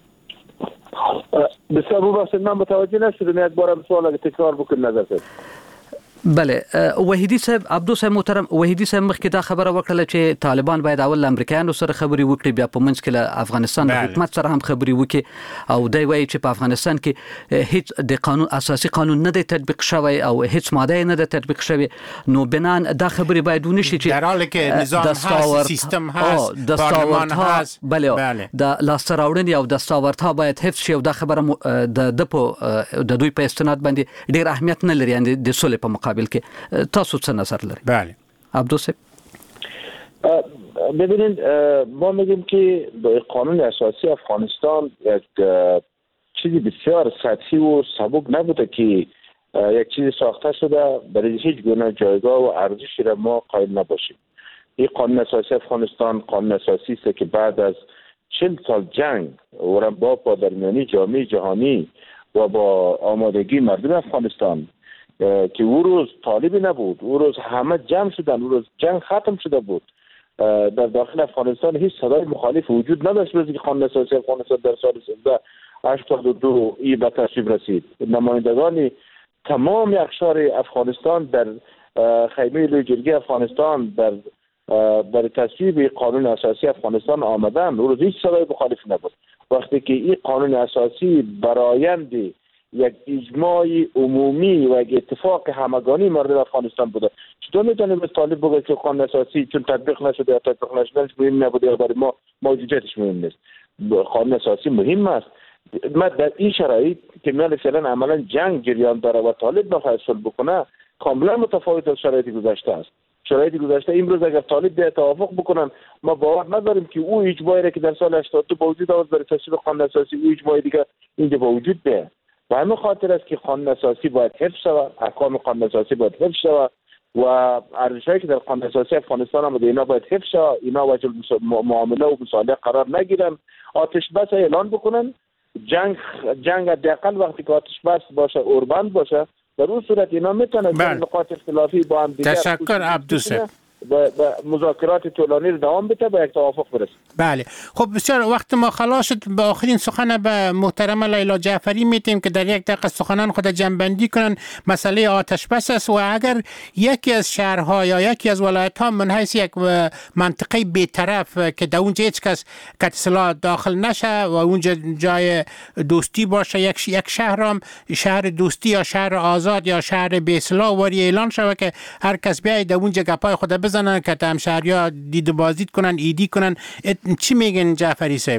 J: بسیار ببخشید من متوجه نشدم، یک بار سوال تکرار بکن نظر صاحب.
D: بله وحیدی صاحب، عبدو صاحب محترم، وحیدی صاحب مخکې دا خبره وکړه چې طالبان باید اول امریکایانو سره خبرې وکړي، بیا په منځ کې له افغانستان حکومت سره هم خبرې وکړي. او دی وایي چې په افغانستان کې هیڅ د قانون اساسي قانون نه دی تطبیق شوی او هیڅ ماده نه دی تطبیق شوی. نو بنان دا خبرې باید ونشي چې
E: در حالی که نظام هست، سیستم هست، پارلمان هست.
D: بله د لاسته راوړنې او دستاوردها باید حفظ شي او دا خبره د دوی په استناد باندې ډیر اهمیت نه لري. یعنی د سولې په مقابل که تاسو څه نظر لري؟
E: بله
D: عبدو صاحب.
J: ببینید ما میگیم که قانون اساسی افغانستان یک چیزی بسیار سطحی و سبک نبوده که یک چیزی ساخته شده برای هیچ گونه جایگاه و ارزشی را ما قائل نباشیم. این قانون اساسی افغانستان قانون اساسی است که بعد از 40 سال جنگ و با پادرمیانی جامعه جهانی و با آمادگی مردم افغانستان که او روز طالبی نبود، او روز همه جمع شدن، او روز جنگ ختم شده بود، در داخل افغانستان هیچ صدای مخالف وجود نداشت. روزی که قانون اساسی افغانستان در سال 1982 ای به تصویب رسید، نمایندگان تمام اقشار افغانستان در خیمه لوی جرگه افغانستان در تصویب قانون اساسی افغانستان آمدن، او روز هیچ صدای مخالف نبود. وقتی که این قانون اساسی برآیند یک اجماع عمومی و یک اتفاق همگانی مردم افغانستان بوده، چطور میتونیم به طالب بگه که قانون اساسی چون تطبیق نشده یا تطبیق نشدنش مهم نبوده یا برای ما موجودیتش مهم نیست؟ قانون اساسی مهم است. ما در این شرایط که میان فعلا عملا جنگ جریان داره و طالب بخواد صلح بکنه کاملا متفاوت از شرایط گذشته است. شرایط گذشته امروز اگر طالب به توافق بکنن ما باور نداریم که او اجماعی را که در سال 82 به وجود آورد برای تصویب قانون اساسی او اجماعی دیگه اینجا به وجود بیاید. و همین خاطر است که قانون اساسی باید حفظ شود، احکام قانون اساسی باید حفظ شود و ارزش‌هایی که در قانون اساسی افغانستان آمده اینا باید حفظ شود، اینا وجه معامله و مصالحه قرار نگیرن، آتش بس اعلان بکنن. جنگ حداقل وقتی که آتش بس باشه اوربند باشه در اون صورت اینا میتونه در نقاط اختلافی با هم دیگر
E: تشکر عبدالسه
J: با مذاکرات طولانی رو دوام بده با یک توافق برسه.
E: بله خب بسیار وقت ما خلاص شد. به آخرین سخن به محترم لیلا جعفری میتیم که در یک دقیقه سخنان خود جنبندی کنن. مسئله آتش بس است و اگر یکی از شهرها یا یکی از ولایت‌ها من حیث یک منطقه بی‌طرف که در اونجا هیچ کس که اصطلاح داخل نشه و اونجا جای دوستی باشه، یک شهر دوستی یا شهر آزاد یا شهر بی اصلاح واری اعلان شود که هر کس بیاید در اونجا گپای خود بزنن که همشهری‌ها دید بازدید کنن، ایدی کنن. چی میگن جعفری صاحب؟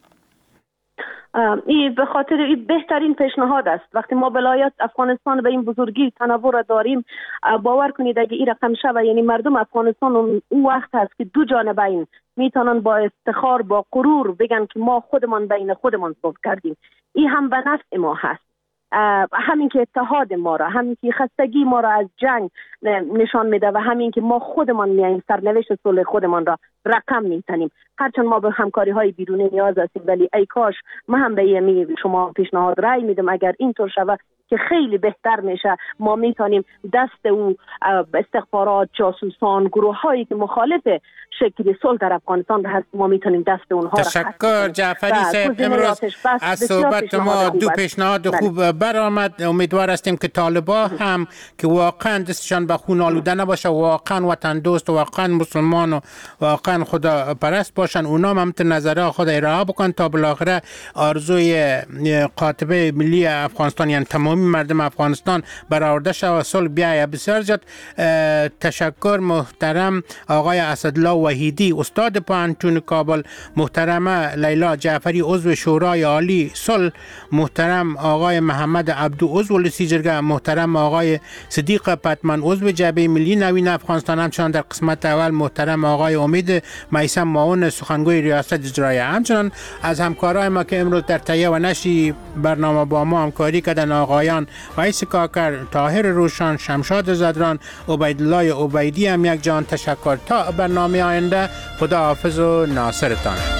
H: این به خاطر این بهترین پیشنهاد است. وقتی ما ولایت افغانستان به این بزرگی تنوع را داریم، باور کنید اگه این رقم شود، یعنی مردم افغانستان اون وقت هست که دو جانبین میتونن با افتخار با غرور بگن که ما خودمان بین خودمان صلح کردیم. این هم به نفع ما هست، همین که اتحاد ما را، همین که خستگی ما را از جنگ نشان میده و همین که ما خودمان میایم سرنوشت صلح خودمان را رقم میزنیم. هرچند ما به همکاری های بیرونی نیاز هستیم، ولی ای کاش ما هم به شما پیشنهاد رای میدم اگر اینطور شود که خیلی بهتر میشه. ما میتونیم دست او استخبارات، جاسوسان، گروه هایی که مخالف شکل صلح در افغانستان هست، ما میتونیم دست اونها را
E: تشکر جعفری صاحب. امروز از صحبت ما دو پیشنهاد خوب برآمد. امیدوار هستیم که طالبا هم که واقعا دستشان به خون آلوده نباشه، واقعا وطن دوست و واقعا مسلمان و واقعا خدا پرست باشن، اونا هم نظره خود ارائه بکن تا بالاخره آرزوی قاطبه ملی افغانستان یعنی تمامی مردم افغانستان برآورده شود و صلح بیاید. بسیار زیاد تشکر محترم آقای اسدالله وحیدی استاد پوهنتون کابل، محترمه لیلا جعفری عضو شورای عالی صلح، محترم آقای محمد عبدو عضو لسی جرگه، محترم آقای صدیق پتمن عضو جبهه ملی نوین افغانستان، همچنان در قسمت اول محترم آقای امید میثم معاون سخنگوی ریاست اجراییه. همچنان از همکارای ما که امروز در تهیه و نشر برنامه با ما همکاری کردن آقایان ویس کاکر، طاهر روشن، شمشاد زدران، عبیدالله عبیدی هم یک جان تشکر. تا برنامه آینده خدا حافظ و ناصرتان.